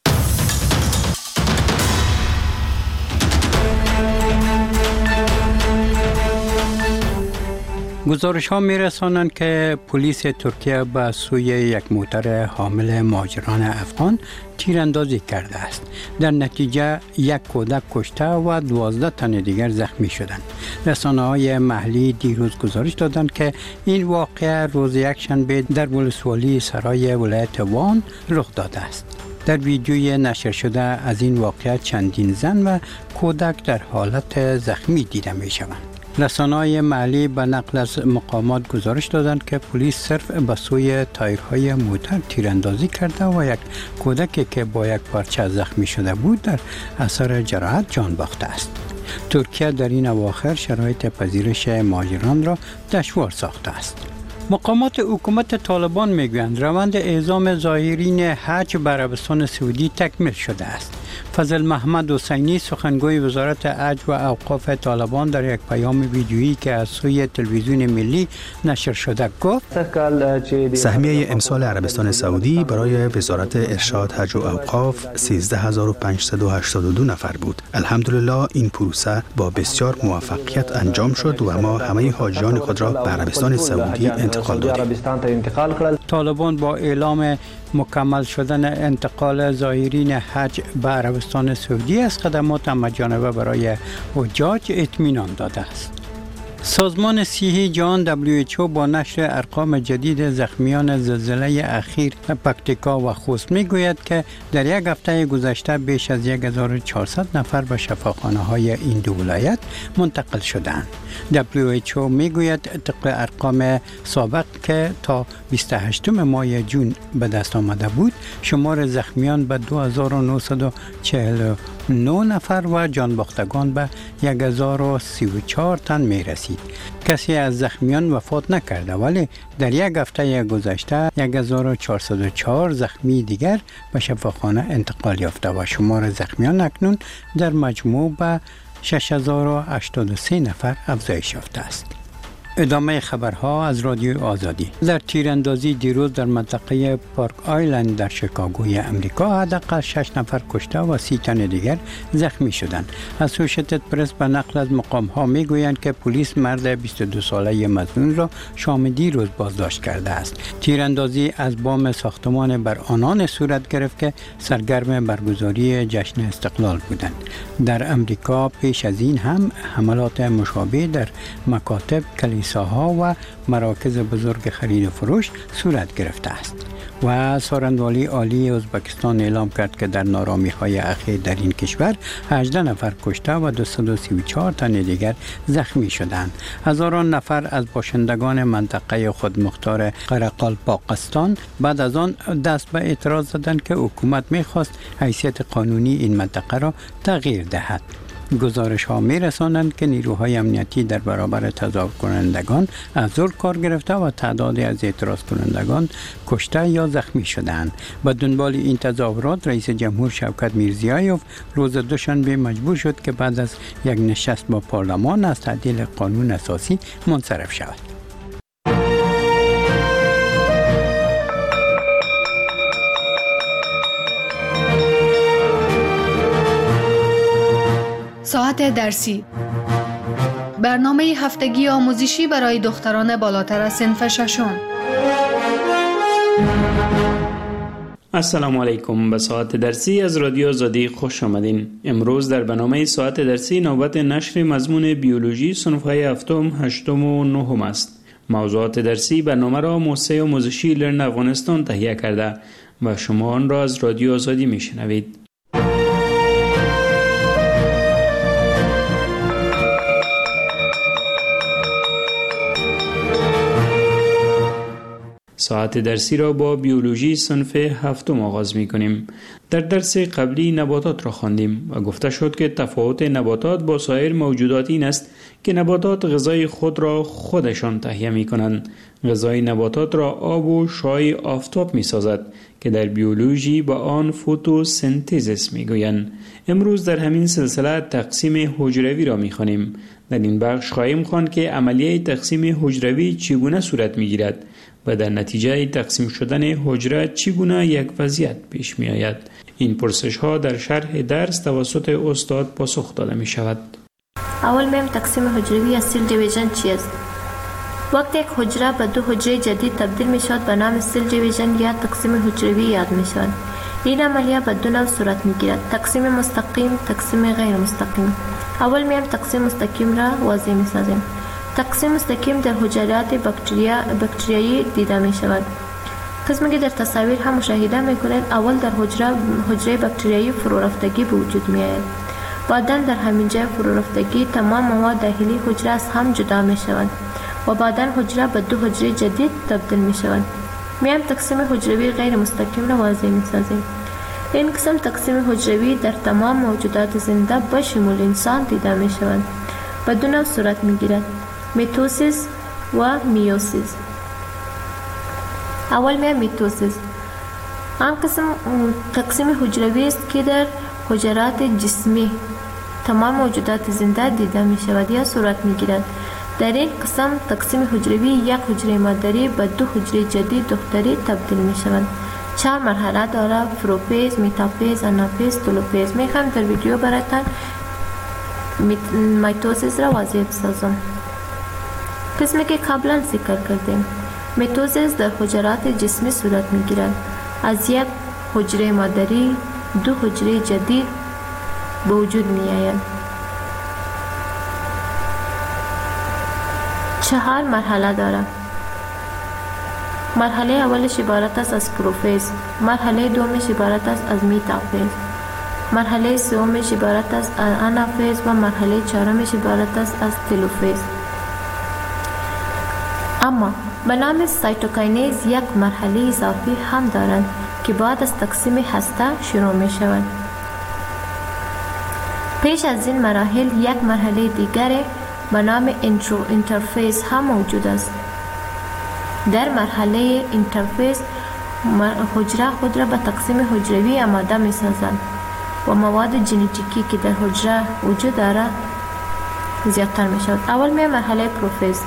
گزارش ها می رسانند که پلیس ترکیه به سوی یک موتر حامل مهاجران افغان تیراندازی کرده است. در نتیجه یک کودک کشته و 12 تن دیگر زخمی شدند. رسانه‌های محلی دیروز گزارش دادند که این واقعه روز یکشنبه در ولسوالی سرای ولایت وان رخ داده است. در ویدیوی نشر شده از این واقعه چندین زن و کودک در حالت زخمی دیده می شوند. رسانه‌های محلی به نقل از مقامات گزارش دادند که پلیس صرف به سوی تایرهای موتر تیراندازی کرده و یک کودکی که با یک پارچه زخمی شده بود در اثر جراحت جان باخته است. ترکیه در این اواخر شرایط پذیرش مهاجران را دشوار ساخته است. مقامات حکومت طالبان میگویند روند اعزام زائرین حج به عربستان سعودی تکمیل شده است. فضل محمد حسینی سخنگوی وزارت حج و اوقاف طالبان در یک پیام ویدیویی که از سوی تلویزیون ملی نشر شده گفت سهمیه امسال عربستان سعودی برای وزارت ارشاد حج و اوقاف 13582 نفر بود. الحمدلله این پروسه با بسیار موفقیت انجام شد و ما همه حاجیان خود را به عربستان سعودی انتقال دادیم. طالبان با اعلام مکمل شدن انتقال زائرین حج به عربستان سعودی از خدمات همه‌جانبه برای حجاج اطمینان داده است. سازمان صحی جهان WHO با نشر ارقام جدید زخمیان زلزله اخیر پکتیکا و خوست میگوید که در یک هفته گذشته بیش از 1400 نفر به شفاخانه‌های این دو ولایت منتقل شدند. WHO میگوید طبق ارقام سابق که تا 28 ماه جون به دست آمده بود، شمار زخمیان به 2949 نفر و جانباختگان به 1034 تن می رسید. کسی از زخمیان وفات نکرده، ولی در یک هفته گذشته 1404 زخمی دیگر به شفاخانه انتقال یافته و شمار زخمیان اکنون در مجموع به 6083 نفر افزایش یافته است. ادامه خبرها از رادیو آزادی. در تیراندازی دیروز در منطقه پارک آیلند در شیکاگوی امریکا حداقل 6 نفر کشته و 30 تن دیگر زخمی شدند. اسوشیتد پرس به نقل از مقام‌ها میگویند که پلیس مرد 22 ساله مظنون را شام دیروز بازداشت کرده است. تیراندازی از بام ساختمان بر آنان صورت گرفت که سرگرم برگزاری جشن استقلال بودند. در امریکا پیش از این هم حملات مشابه در مکاتب، کلیساها و مراکز بزرگ خرید و فروش صورت گرفته است. و سارنوالی عالی ازبکستان اعلام کرد که در نارامی‌های اخیر در این کشور 18 نفر کشته و 234 تن دیگر زخمی شدند. هزاران نفر از باشندگان منطقه خودمختار قرقالپاقستان بعد از آن دست به اعتراض زدند که حکومت می‌خواست حیثیت قانونی این منطقه را تغییر دهد. گزارش ها می رسانند که نیروهای امنیتی در برابر تظاهر کنندگان از ظلم کار گرفته و تعدادی از اعتراض کنندگان کشته یا زخمی شدند. به دنبال این تظاهرات رئیس جمهور شوکت میرزیایوف روز دوشنبه مجبور شد که بعد از یک نشست با پارلمان از تعدیل قانون اساسی منصرف شود. ساعت درسی، برنامه هفتگی آموزشی برای دختران بالاتر از صنف ششم. السلام علیکم. به ساعت درسی از رادیو آزادی خوش آمدین. امروز در برنامه ساعت درسی نوبت نشر مضمون بیولوژی صنف‌های هفتم، هشتم و نهم است. موضوعات درسی برنامه را موسسه آموزشی لرن افغانستان تهیه کرده و شما آن را از رادیو آزادی میشنوید. ساعت درسی را با بیولوژی صنف هفتم آغاز می کنیم. در درس قبلی نباتات را خواندیم و گفته شد که تفاوت نباتات با سایر موجودات این است که نباتات غذای خود را خودشان تهیه می کنند. غذای نباتات را آب و شعاع آفتاب می سازد که در بیولوژی با آن فتوسنتز می گویند. امروز در همین سلسله تقسیم حجروی را می خوانیم. در این بخش خواهیم خواند که عملیه تقسیم حجروی چگونه صورت می گیرد و در نتیجه تقسیم شدن حجره چگونه یک وضعیت پیش می آید. این پرسش ها در شرح درس توسط استاد پاسخ داده می شود. اول میم تقسیم حجروی یا سیل دیویژن چی است؟ وقتی یک حجره به دو حجره جدید تبدیل می شود به نام سیل دیویژن یا تقسیم حجروی یاد می شود. این عملیه به دو نوع صورت می گیرد: تقسیم مستقیم، تقسیم غیر مستقیم. اول میم تقسیم مستقیم را واضح می سازیم. تقسیم مستقیم در حجرات بکتریایی دیده می شود. قسمی که در تصاویر هم مشاهده می کنید، اول در حجره بکتریایی فرو رفتگی به وجود می آید. بعدا در همین جای فرو رفتگی تمام مواد داخلی حجره از هم جدا می شود و بعدا حجره به دو حجره جدید تبدیل می شود. میم تقسیم حجروی غیر مستقیم را واضح می سازیم. این قسم تقسیم حجروی در تمام موجودات زنده به شمول انسان دیده می شود. به دو نوع صورت می گیرد: میتوسیس و میوسیس. اول میم میتوسیس. آن قسم تقسیم حجروی است که در حجرات جسمی تمام موجودات زنده دیده می شود یا صورت می گیرد. در این قسم تقسیم حجروی یک حجره مادری به دو حجره جدید دختری تبدیل می شود. 4 مرحله دارد: پروفیز، میتافیز، آنافیز، تلوفیز. می خواهم در ویدیو براتان میتوسیس را واضح بسازم. قسمی که قبلا ذکر کردیم، میتوسیس در حجرات جسمی صورت می گیرد. از یک حجره مادری دو حجره جدید به وجود می آید. 4 مرحله دارد. مرحله اولش عبارت است از پروفیز، مرحله دومش عبارت است از میتافیز، مرحله سومش عبارت است از آنافیز و مرحله چهارمش عبارت است از تلوفیز. اما به نام سایتوکاینز یک مرحله اضافی هم دارند که بعد از تقسیم هسته شروع می شود. پیش از این مراحل یک مرحله دیگر به نام اینترفیز هم موجود است. در مرحله اینترفیز حجره خود را به تقسیم حجروی آماده می سازند و مواد ژنتیکی که در حجره وجود دارد زیادتر می شود. اول می مرحله پروفیز.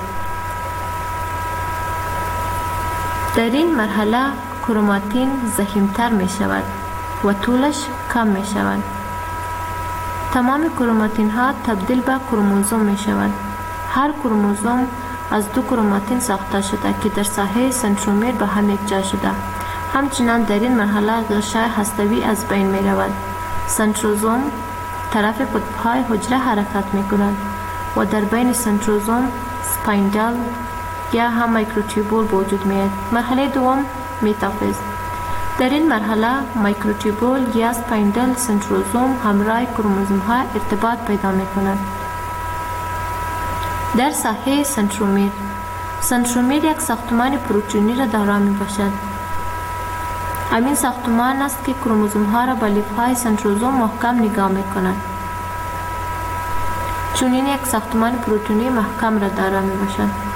در این مرحله کروماتین ضخیم‌تر می شود و طولش کم می شود. تمام کروماتین ها تبدیل به کروموزوم می شود. هر کروموزوم از 2 کروماتین ساخته شده که در ساحه سنترومیر به هم یک جا شده. همچنان در این مرحله غشای هسته‌ای از بین می رود. سنتروزوم طرف قطب‌های حجره حرکت می کند و در بین سنتروزوم سپایندل یا هم مایکروتوبول به وجود می آید. مرحله دوم میتافیز. در این مرحله مایکروتوبول یا سپایندل سنتروزوم همراه کروموزوم ها ارتباط پیدا می کنند. در ساحه سنترومیر یک ساختمان پروتئینی را دارا می باشد. همین ساختمان است که کروموزوم ها را به لیف های سنتروزوم محکم نگاه می کند. چون این یک ساختمان پروتئینی محکم را دارا می باشد.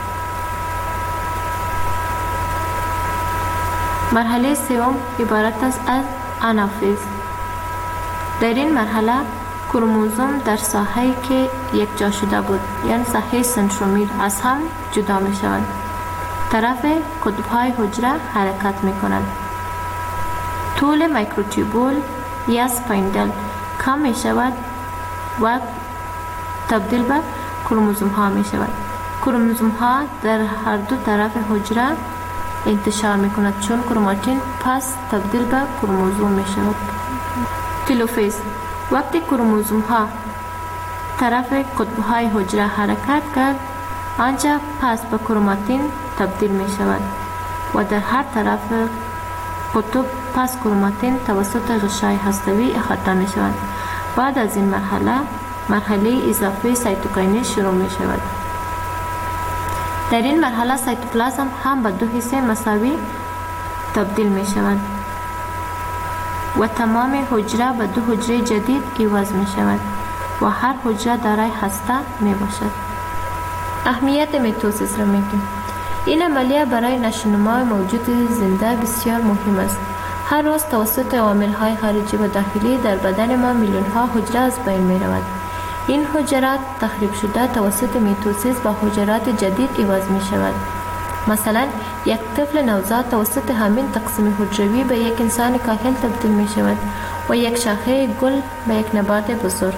مرحله سوم عبارت است از آنافیز. در این مرحله کروموزوم در ساحه‌ای که یک جا شده بود یعنی ساحه سنترومیر از هم جدا می شود. طرف قطب‌های حجره حرکت می کند. طول مایکروتوبول یا سپایندل کم می شود و تبدیل به کروموزوم ها می شود. کروموزوم ها در هر دو طرف حجره انتشار می کند چون کروماتین پس تبدیل به کروموزوم می شود. تلوفیز: وقتی کروموزوم ها طرف قطب های حجره حرکت کرد، آنجا پس به کروماتین تبدیل می شود و در هر طرف قطب پس کروماتین توسط غشای هسته‌ای احاطه می شود. بعد از این مرحله اضافه سایتوکینز شروع می شود. در این مرحله سایتوپلازم هم به دو حصه مساوی تبدیل می شود و تمام حجره به دو حجره جدید عوض می شود و هر حجره دارای هسته می باشد. اهمیت میتوسیس را میگیم. این عملیه برای نشوونما موجود زنده بسیار مهم است. هر روز توسط عوامل‌های خارجی و داخلی در بدن ما میلیون‌ها حجره از بین می‌رود. این حجرات تخریب شده توسط میتوسیس با حجرات جدید عوض می‌شود. مثلا یک طفل نوزاد توسط همین تقسیم حجروی به یک انسان کاهل تبدیل می‌شود و یک شاخه گل به یک نبات بزرگ.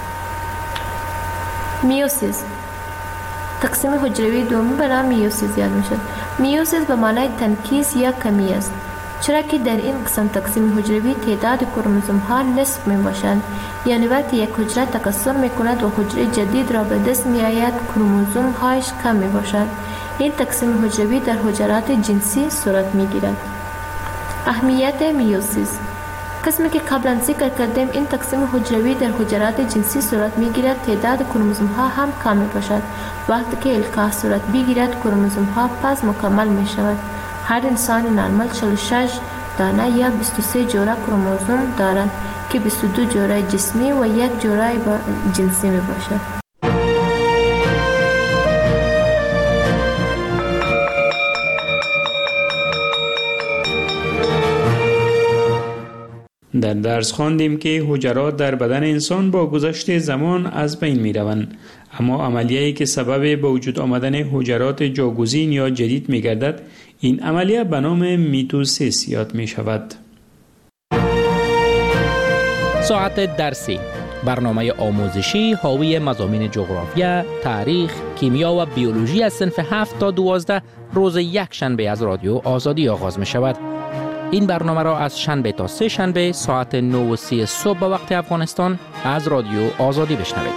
میوسیس: تقسیم حجروی دومی به نام میوسیس یاد می‌شود. میوسیس به معنای تنکیس یا کمی است، چرا که در این قسم تقسیم حجروی تعداد کروموزوم ها نصف می باشند. یعنی وقتی یک حجره تکثر می کند و حجره جدید را به دست می آید، کروموزوم هایش کم می باشد. این تقسیم حجروی در حجرات جنسی صورت می گیرد. اهمیت میوسیس: قسمی که قبلا ذکر کردیم، این تقسیم حجروی در حجرات جنسی صورت می گیرد. تعداد کروموزوم ها هم کم می باشد. وقتی که القاح صورت بگیرد، کروموزوم ها پس مکمل می شود. هر انسان نرمال 46 دانه یا 23 جوره کروموزوم دارد که 22 جوره جسمی و یک جوره جنسی می باشد. در درس خواندیم که حجرات در بدن انسان با گذشت زمان از بین می روند، اما عملیه‌ای که سبب به وجود آمدن حجرات جاگزین یا جدید می گردد، این عملیه به نام میتوسیس یاد می شود. ساعت درسی، برنامه آموزشی حاوی مضامین جغرافیا، تاریخ، کیمیا و بیولوژی از صنف 7 تا 12 روز یک شنبه از رادیو آزادی آغاز می شود. این برنامه را از شنبه تا سه شنبه ساعت 9:30 صبح به وقت افغانستان از رادیو آزادی بشنوید.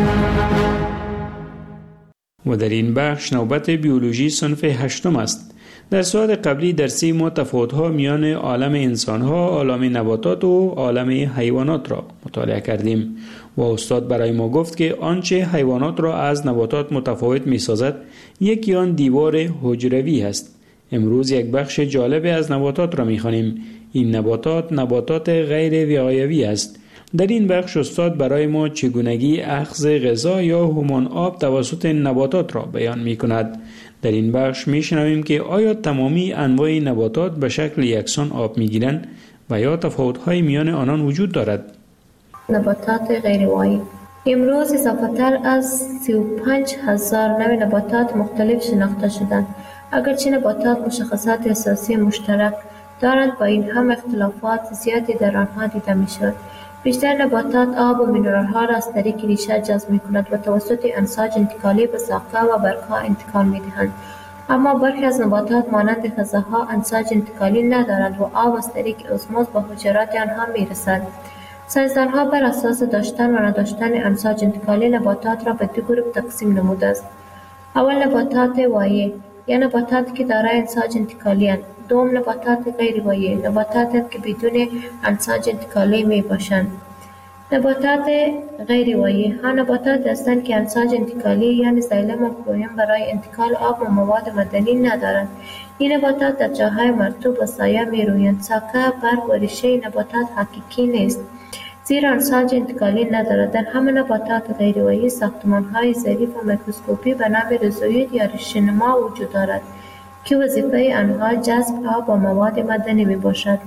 و در این بخش نوبت بیولوژی صنف 8 است. در ساعت قبلی درسی ما تفاوت‌ها میان عالم انسان‌ها، عالم نباتات و عالم حیوانات را مطالعه کردیم و استاد برای ما گفت که آنچه حیوانات را از نباتات متفاوت می‌سازد یکی آن دیوار حجروی است. امروز یک بخش جالب از نباتات را می‌خوانیم. این نباتات غیر وقایوی است. در این بخش استاد برای ما چگونگی اخذ غذا یا همان آب توسط نباتات را بیان می‌کند. در این بخش می‌شنویم که آیا تمامی انواع نباتات به شکل یکسان آب می‌گیرند و یا تفاوت‌های میان آنان وجود دارد؟ نباتات غیروایی. امروز اضافه‌تر از 35,000 نوع نباتات مختلف شناخته شدند. اگرچه نباتات مشخصات اساسی مشترک دارند، با این هم اختلافات زیادی در آنها دیده می‌شود. بیشتر نباتات آب و مینرال‌ها را از طریق ریشه جذب می‌کنند و توسط امواج انتقالی به ساقه و برگ‌ها انتقال می‌دهند. اما برخی از نباتات مانند خزه‌ها امواج انتقالی ندارند و آب از طریق اسموز به حجرات آنها می‌رسد. ساینسدان‌ها بر اساس داشتن و نداشتن امواج انتقالی نباتات را به دو گروه تقسیم نموده است. اول نباتات وایع یا نباتاتی که دارای امواج انتقالی اند. دوم نباتات غیر وایع، نباتات که بدون امواج انتقالی می باشند. نباتات غیر وایع ها نباتات هستند که امواج انتقالی یعنی زایلم و فلویم برای انتقال آب و مواد معدنی ندارند. این نباتات در جاهای مرطوب و سایه می رویند. ساقه، برگ و ریشه نباتات حقیقی نیست، زیرا امواج انتقالی ندارد. در همه نباتات غیر وایع ساختمان‌های ظریف و میکروسکوپی به نام ریزوید یا ریشه‌نما وجود دارد که وظیفه آنها جذب آب و مواد معدنی می باشد.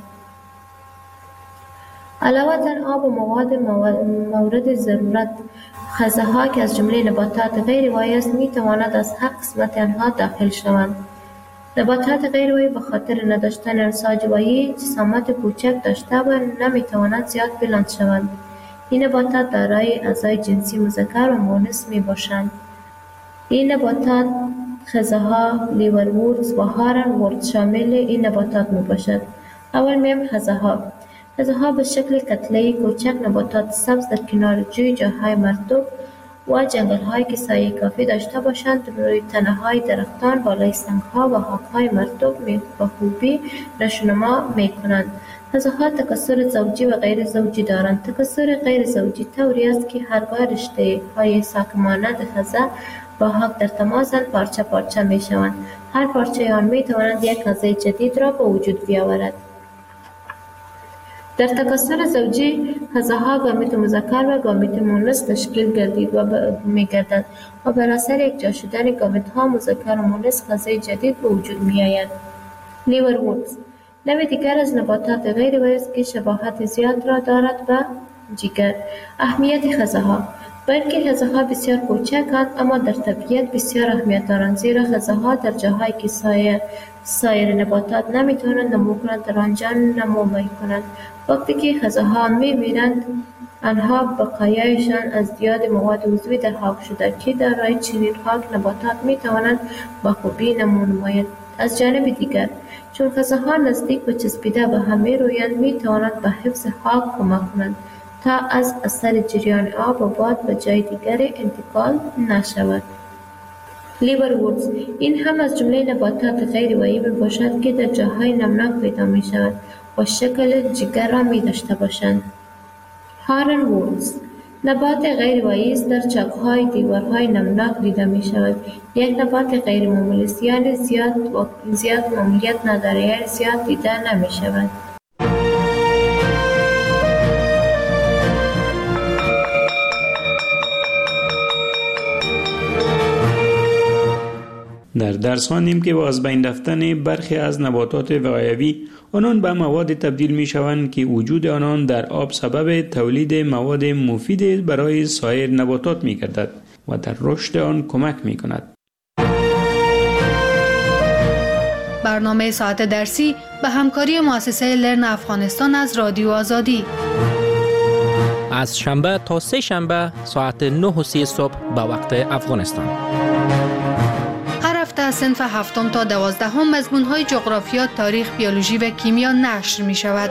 علاوه آب و مواد مورد ضرورت، خزه‌ها که از جمله نباتات غیر وایع است می تواند از هر قسمت آنها داخل شوند. نباتات غیر وایع به خاطر نداشتن امواج وایع جسامت کوچک داشته و نمی توانند زیاد بلند شوند. این نباتات دارای اعضای جنسی مذکر و مؤنث می باشند. این نباتات خزه‌ها، لیورورز و هارن‌ورد شامل این نباتات می باشد. اول میم خزه‌ها. خزه‌ها به شکل کتله‌ای کوچک نباتات سبز در کنار جوی، جاهای مرطوب و جنگل‌هایی که سایه کافی داشته باشند روی تنه‌های درختان، بالای سنگ‌ها و خاک‌های مرطوب به خوبی نشوونما می‌کنند. خزه‌ها تکثر زوجی و غیر زوجی دارند. تکثر غیر زوجی طوری است که هرگاه رشته‌های ساک مانند خزه با حاک در تماسند پارچه پارچه می‌شوند. هر پارچه آن می‌تواند یک خزه جدید را به وجود بیاورد. در تکثر زوجی خزه‌ها گامیت مذکر و گامیت مؤنث تشکیل گردید و می‌گردد و بر اثر یکجا شدن گامیت‌ها مذکر و مؤنث خزه جدید به وجود می‌آید. لیوروردز نوع دیگر از نباتات غیر وارث که شباهت زیاد را دارد به جگر. اهمیت خزه‌ها. بلکه خزه‌ها بسیار کوچکند اما در طبیعت بسیار اهمیت دارند، زیرا خزه‌ها در جاهایی که سایر نباتات نمیتوانند نمو کنند در آنجا نمو میکنند. وقتی که خزه‌ها میمیرند آنها بقایایشان از دیاد مواد عضوی در خاک شده که دارای چنین خاک نباتات میتوانند با خوبی نمو نمایند. از جانب دیگر چون خزه‌ها نزدیک و چسبیده به هم میرویند میتوانند به حفظ خاک کمک کنند تا از اثر جریان آب و باد به جای دیگر انتقال نشود. لیوروردز این هم از جمله نباتات غیر وایی باشد که در جاهای نمناک پیدا می شود و شکل جگر را می داشته باشند. هارن‌وردز نبات غیر وایی است، در چاک‌های دیوارهای نمناک دیده می شود. یک نبات غیر معمولی است، یعنی زیاد معمولیت ندارد، یعنی زیاد دیده نمی شود. در درس خواندیم که با از بین رفتن برخی از نباتات وقایوی آنان به مواد تبدیل می شوند که وجود آنان در آب سبب تولید مواد مفید برای سایر نباتات می گردد و در رشد آن کمک می کند. برنامه ساعت درسی به همکاری مؤسسه لرن افغانستان از رادیو آزادی. از شنبه تا سه شنبه ساعت 9:30 صبح به وقت افغانستان. هفته صنف 7 تا 12 مضمون‌های جغرافیا، تاریخ، بیولوژی و کیمیا نشر می شود.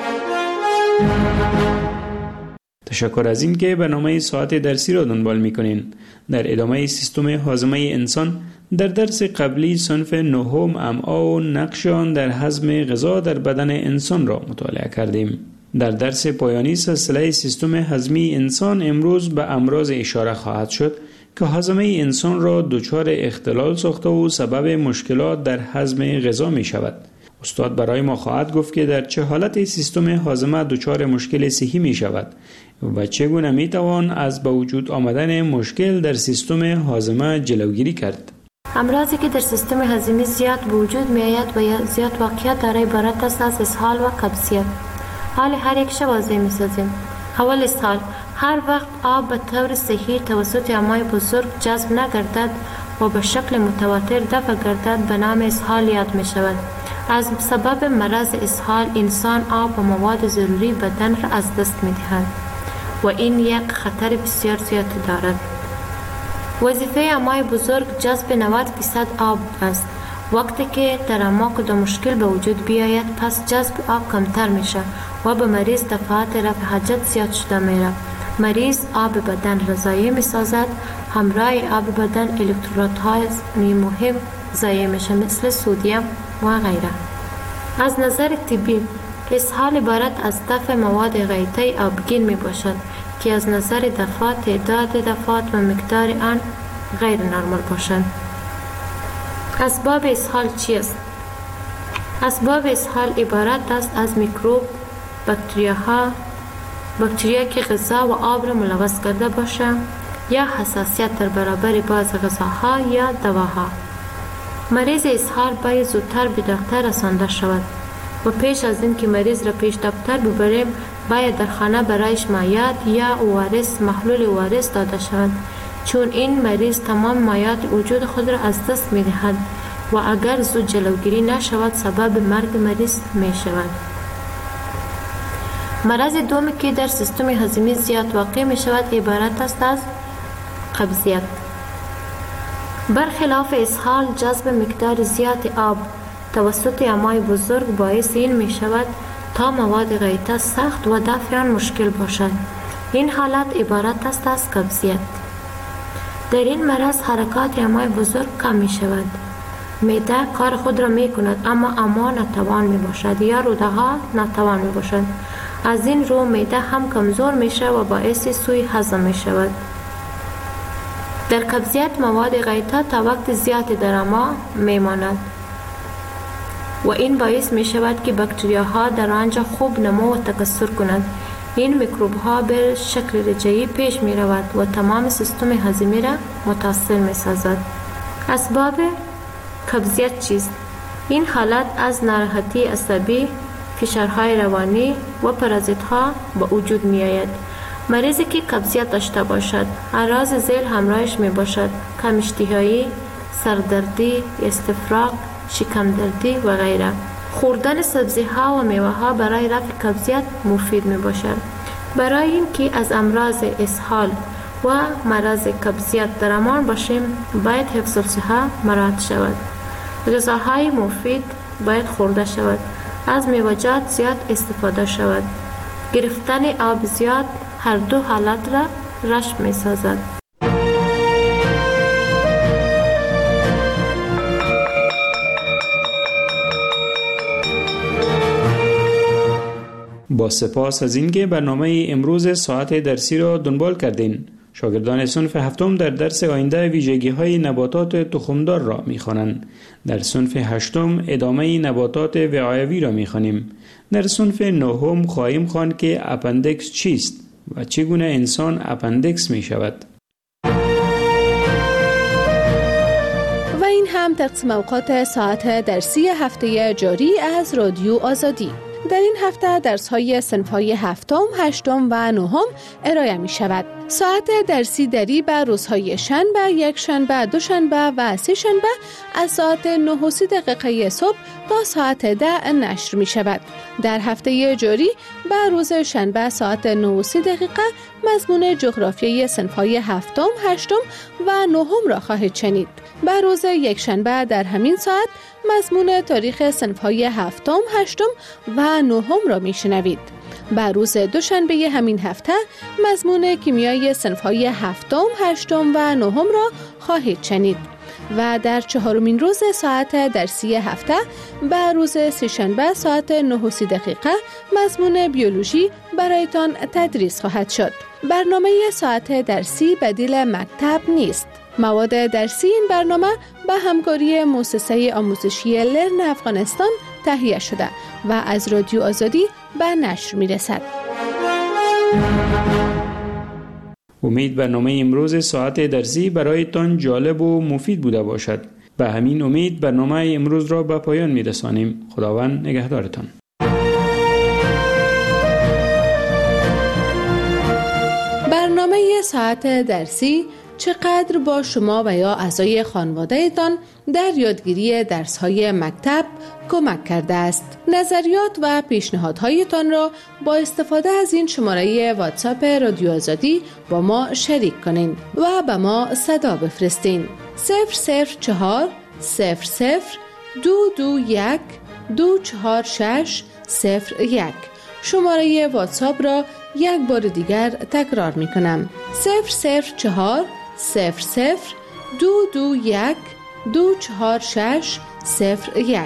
تشکر از این که برنامه ساعت درسی را دنبال می کنین. در ادامه سیستم هاضمه انسان در درس قبلی صنف 9 امعا و نقش آن در هضم غذا در بدن انسان را مطالعه کردیم. در درس پایانی سلسله سیستم هضمی انسان امروز به امراض اشاره خواهد شد که هاضمه انسان را دچار اختلال ساخته و سبب مشکلات در هضم غذا می شود. استاد برای ما خواهد گفت که در چه حالت سیستم هاضمه دچار مشکل صحی می شود و چگونه می توان از به وجود آمدن مشکل در سیستم هاضمه جلوگیری کرد. امراضی که در سیستم هضمی زیاد به وجود می آید و زیاد واقعیت دارای عبارت است از اسهال و قبضیت. حال هر یک شب واضح می سازیم. اول اسهال. هر وقت آب به طور صحیح توسط امعای بزرگ جذب نگردد و به شکل متواتر دفع گردد به نام اسهال یاد می شود. از سبب مرض اسهال انسان آب و مواد ضروری بدن را از دست می دهد و این یک خطر بسیار زیاد دارد. وظیفه امعای بزرگ جذب 90% آب است. وقتی که در امعا کدام مشکل به وجود بیاید پس جذب آب کمتر می شود و به مریض دفعات رفع حاجت زیاد شده می رود. مریض آب بدن را ضایع می سازد. همراه آب بدن الکترودهای مهم ضایع می شود مثل سدیم و غیره. از نظر طبی اسهال عبارت از دفع مواد غیطی آبگین می باشد که از نظر دفعات تعداد دفعات و مقدار آن غیر نرمال باشند. اسباب اسهال چیست؟ اسباب اسهال عبارت است از میکروب، باکتریا که غذا و آب را ملوث کرده باشند یا حساسیت در برابر بعض غذاها یا دواها. مریض اسهال باید زودتر به دکتر رسانده شود و پیش از این که مریض را پیش دکتر ببریم باید در خانه برایش مایعات یا ORS محلول ORS داده شود، چون این مریض تمام مایعات وجود خود را از دست می دهد و اگر زود جلوگیری نشود سبب مرگ مریض می شود. مرض دومی که در سیستم هضمی زیاد واقع می شود عبارت است از قبضیت. برخلاف اسهال، جذب مقدار زیاد آب توسط امعای بزرگ باعث این می شود تا مواد غیطه سخت و دفع آن مشکل باشد. این حالت عبارت است از قبضیت. در این مرض حرکات امعای بزرگ کم می شود. معده کار خود را می کند اما امعا ناتوان می باشد یا روده ها ناتوان می باشد. از این رو معده هم کمزور می شود و باعث سوء هضم می شود. در قبضیت مواد غیطه تا وقت زیادی در امعا می ماند و این باعث می شود که باکتریاها در آنجا خوب نمو و تکثر کنند. این میکروب ها به شکل رجعی پیش می رود و تمام سیستم هضمی را متاثر می سازد. اسباب قبضیت چیست؟ این حالت از ناراحتی عصبی، فشارهای روانی و پارازیت ها به وجود می آید. مریضی که قبضیت داشته باشد اعراض ذیل همراهش می باشد: کم اشتهایی، سردردی، استفراغ، شکم دردی و غیره. خوردن سبزی ها و میوه ها برای رفع قبضیت مفید می باشد. برای اینکه از امراض اسهال و مرض قبضیت در امان باشیم باید حفظ الصحه مراعات شود. غذاهای مفید باید خورده شود. از میوه‌جات زیاد استفاده شود. گرفتن آب زیاد هر دو حالت را رشد می سازد. با سپاس از اینکه برنامه امروز ساعت درسی را دنبال کردین. شاگردان صنف هفتم در درس آینده ویژگی‌های نباتات تخمدار را می‌خوانند. در صنف هشتم ادامه نباتات وعایوی را می‌خوانیم. در صنف نهم خواهیم خواند که اپندیکس چیست و چگونه انسان اپندیکس می‌شود. و این هم تقسیم اوقات ساعت درسی هفته جاری از رادیو آزادی. در این هفته درس‌های صنف‌های هفتم، هشتم و نهم ارائه می شود. ساعت درسی دری به روزهای شنبه، یک شنبه، دو شنبه و سه شنبه از ساعت 9:30 صبح تا ساعت 10 نشر می شود. در هفته جاری به روز شنبه ساعت 9:30 مضمون جغرافیای صنف‌های هفتم، هشتم و نهم را خواهید شنید. به روز یک شنبه در همین ساعت مضمون تاریخ صنف‌های هفتم، هشتم و نهم را میشنوید. به روز دوشنبه همین هفته مضمون کیمیای صنف‌های هفتم، هشتم و نهم را خواهید شنید. و در چهارمین روز ساعت درسی هفته به روز سه‌شنبه ساعت 9:30 مضمون بیولوژی برایتان تدریس خواهد شد. برنامه ساعت درسی بدیل مکتب نیست. مواد درسی این برنامه به همکاری مؤسسه آموزشی لرن افغانستان تهیه شده و از رادیو آزادی به نشر می رسد. امید برنامه امروز ساعت درسی برایتان جالب و مفید بوده باشد. به همین امید برنامه امروز را به پایان می رسانیم. خداوند نگهدارتان. برنامه ساعت درسی چقدر با شما و یا اعضای خانواده‌تان در یادگیری درس‌های مکتب کمک کرده است. نظریات و پیشنهادهایتان را با استفاده از این شماره واتساپ رادیو آزادی با ما شریک کنین و به ما صدا بفرستین. 004 00 221 246 01. شماره واتساپ را یک بار دیگر تکرار می کنم. 004 00 221 246 01.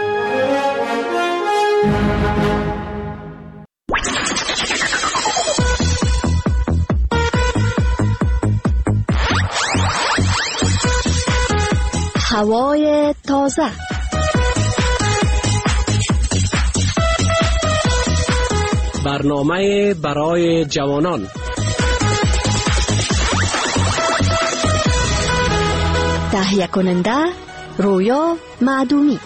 هوای تازه. برنامه برای جوانان. تهیه کننده رویا معدومی.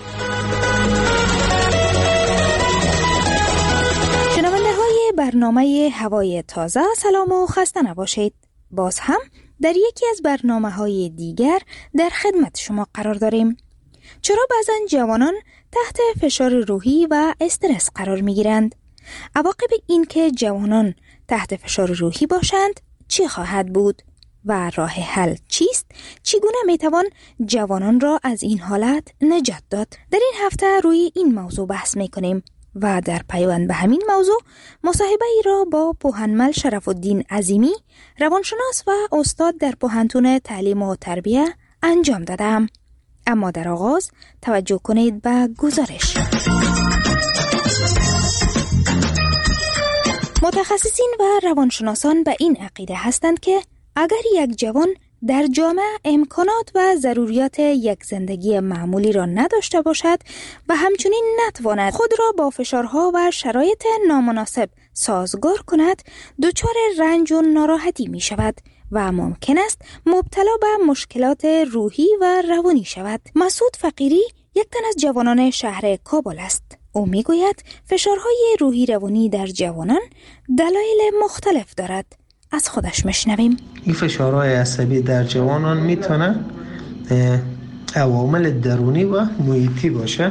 شنونده های برنامه هوای تازه، سلام و خسته نباشید. باز هم در یکی از برنامه های دیگر در خدمت شما قرار داریم. چرا بعضن جوانان تحت فشار روحی و استرس قرار می گیرند؟ عواقب این که جوانان تحت فشار روحی باشند چی خواهد بود؟ و راه حل چیست؟ چگونه میتوان جوانان را از این حالت نجات داد؟ در این هفته روی این موضوع بحث میکنیم و در پیوند به همین موضوع مصاحبه ای را با پوهنمل شرف الدین عظیمی، روانشناس و استاد در پوهنتون تعلیم و تربیه انجام دادم. اما در آغاز توجه کنید به گزارش. متخصصین و روانشناسان به این عقیده هستند که اگر یک جوان در جامعه امکانات و ضروریات یک زندگی معمولی را نداشته باشد و همچنین نتواند خود را با فشارها و شرایط نامناسب سازگار کند، دچار رنج و ناراحتی می شود و ممکن است مبتلا به مشکلات روحی و روانی شود. مسعود فقیری یک تن از جوانان شهر کابل است. او می گوید فشارهای روحی روانی در جوانان دلایل مختلف دارد. از خودش مشنویم. این فشارهای عصبی در جوانان میتونه عوامل درونی و محیطی باشه.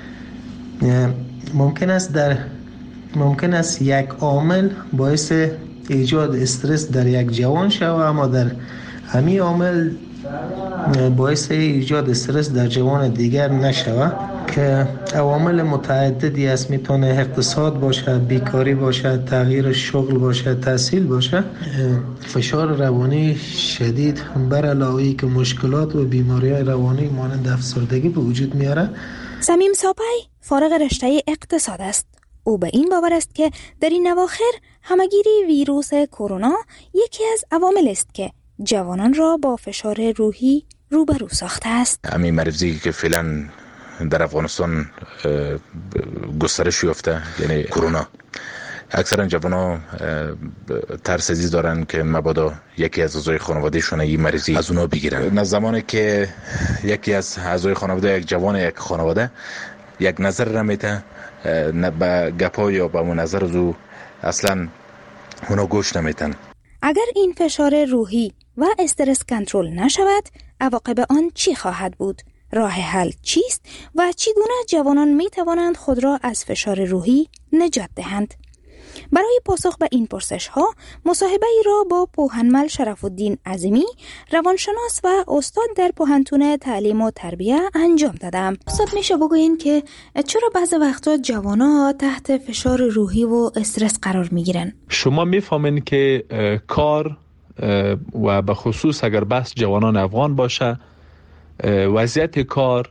ممکن است یک عامل باعث ایجاد استرس در یک جوان شود، اما در همین عامل باعث ایجاد استرس در جوان دیگر نشود که عوامل متعددی است. میتونه اقتصاد باشه، بیکاری باشه، تغییر شغل باشه، تحصیل باشه. فشار روانی شدید بر علاوه که مشکلات و بیماری‌های روانی مانند افسردگی به وجود میاره. صمیم ساپی فارغ رشته اقتصاد است. او به این باور است که در این اواخر همگیری ویروس کرونا یکی از عوامل است که جوانان را با فشار روحی روبرو ساخته است. همین مرضی که فعلا در افغانستان گسترش یافته، یعنی کرونا، اکثرا جوانان ترس ازی دارن که مبادا یکی از اعضای خانوادهشون این مرضی از اونا بگیرن. نه زمانی که یکی از اعضای خانواده، یک جوان یک خانواده یک نظر نمیته، نه به گپا یا به اون نظر از او اصلا اونا گوش نمیتن. اگر این فشار روحی و استرس کنترل نشود، عواقب آن چی خواهد بود؟ راه حل چیست و چگونه جوانان می توانند خود را از فشار روحی نجات دهند؟ برای پاسخ به این پرسش ها مصاحبه ای را با پوهنمل شرف الدین عظیمی، روانشناس و استاد در پوهنتون تعلیم و تربیه انجام دادم. استاد میشه بگوین که چرا بعضی وقتا جوانا تحت فشار روحی و استرس قرار میگیرن؟ شما میفهمین که کار و به خصوص اگر بحث جوانان افغان باشه، وضعیت کار،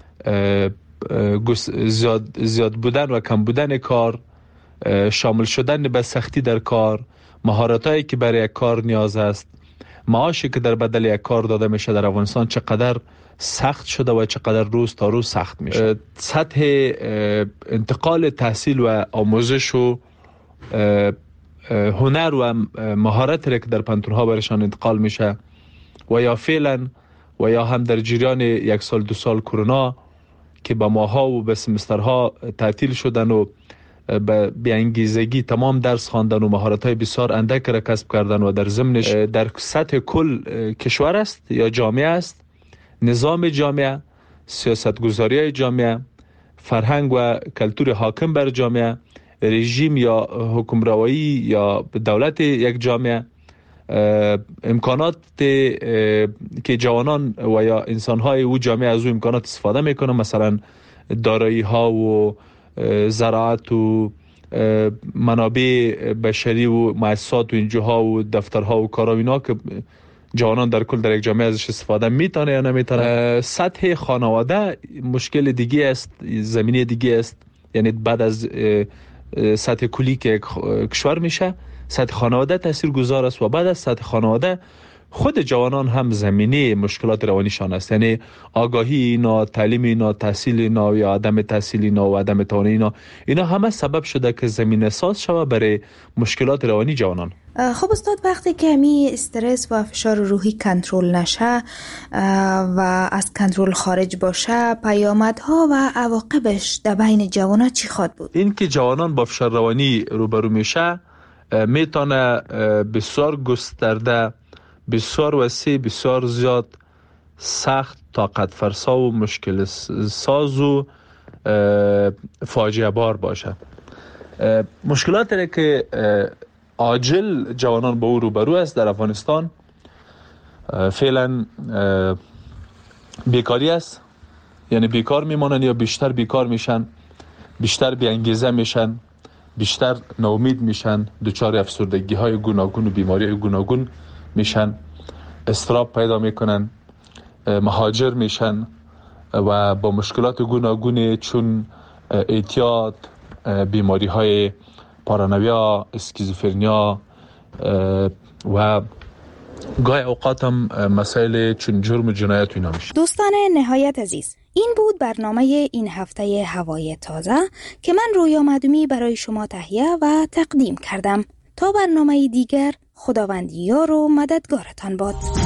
زیاد بودن و کم بودن کار، شامل شدن به سختی در کار، مهارتایی که برای یک کار نیاز است، معاشی که در بدل یک کار داده میشه در افغانستان چقدر سخت شده و چقدر روز تا روز سخت میشه. سطح انتقال تحصیل و آموزش و هنر و مهارت که در پانتونها برشان انتقال میشه و یا فعلا و یا هم در جریان یک سال دو سال کرونا که به ماها و به سمسترها تعطیل شدن و به انگیزگی تمام درس خواندن و مهارت‌های بسیار اندک را کسب کردن و در ضمنش در سطح کل کشور است یا جامعه است، نظام جامعه، سیاستگذاری جامعه، فرهنگ و کلتور حاکم بر جامعه، رژیم یا حکمرانی یا دولت یک جامعه، امکانات که جوانان و یا انسان‌های او جامعه از او امکانات استفاده میکنن، مثلا دارایی‌ها و زراعت و منابع بشری و مؤسسات و اینجاها و دفترها و کارا اینا که جوانان در کل در یک جامعه ازش استفاده میتونه یا نمیتونه. سطح خانواده مشکل دیگه است، زمینه دیگه است. یعنی بعد از سطح کلی که کشور میشه، سطح خانواده تاثیرگذار است و بعد از سطح خانواده خود جوانان هم زمینه مشکلات روانیشان است. یعنی آگاهی اینا، تعلیم اینا، تحصیل اینا یا عدم تحصیل اینا و عدم توانایی اینا همه سبب شده که زمینه ساز شود برای مشکلات روانی جوانان. خب استاد، وقتی که همی استرس و فشار روحی کنترل نشه و از کنترل خارج باشه، پیامدها و عواقبش در بین جوانان چی خواهد بود؟ این که جوانان با فشار روانی روبرو میشه میتونه بسیار گسترده، بسیار وسیع، بسیار زیاد، سخت، طاقت فرسا و مشکل ساز و فاجعه بار باشه. مشکلاتی که عاجل جوانان با او روبرو است در افغانستان فعلا بیکاری است، یعنی بیکار میمانن یا بیشتر بیکار میشن، بیشتر بی‌انگیزه میشن، بیشتر ناامید میشن، دچار افسردگی های گوناگون و بیماری های گوناگون میشن، اضطراب پیدا میکنن، مهاجر میشن و با مشکلات گوناگون چون اعتیاد، بیماری های پارانویا، اسکیزوفرنیا و گاهی اوقات هم مسائل چون جرم و جنایت اینا میشه. دوستان نهایت عزیز، این بود برنامه این هفته هوای تازه که من رویا مدومی برای شما تهیه و تقدیم کردم. تا برنامه دیگر، خداوند یار و مددگارتان باد.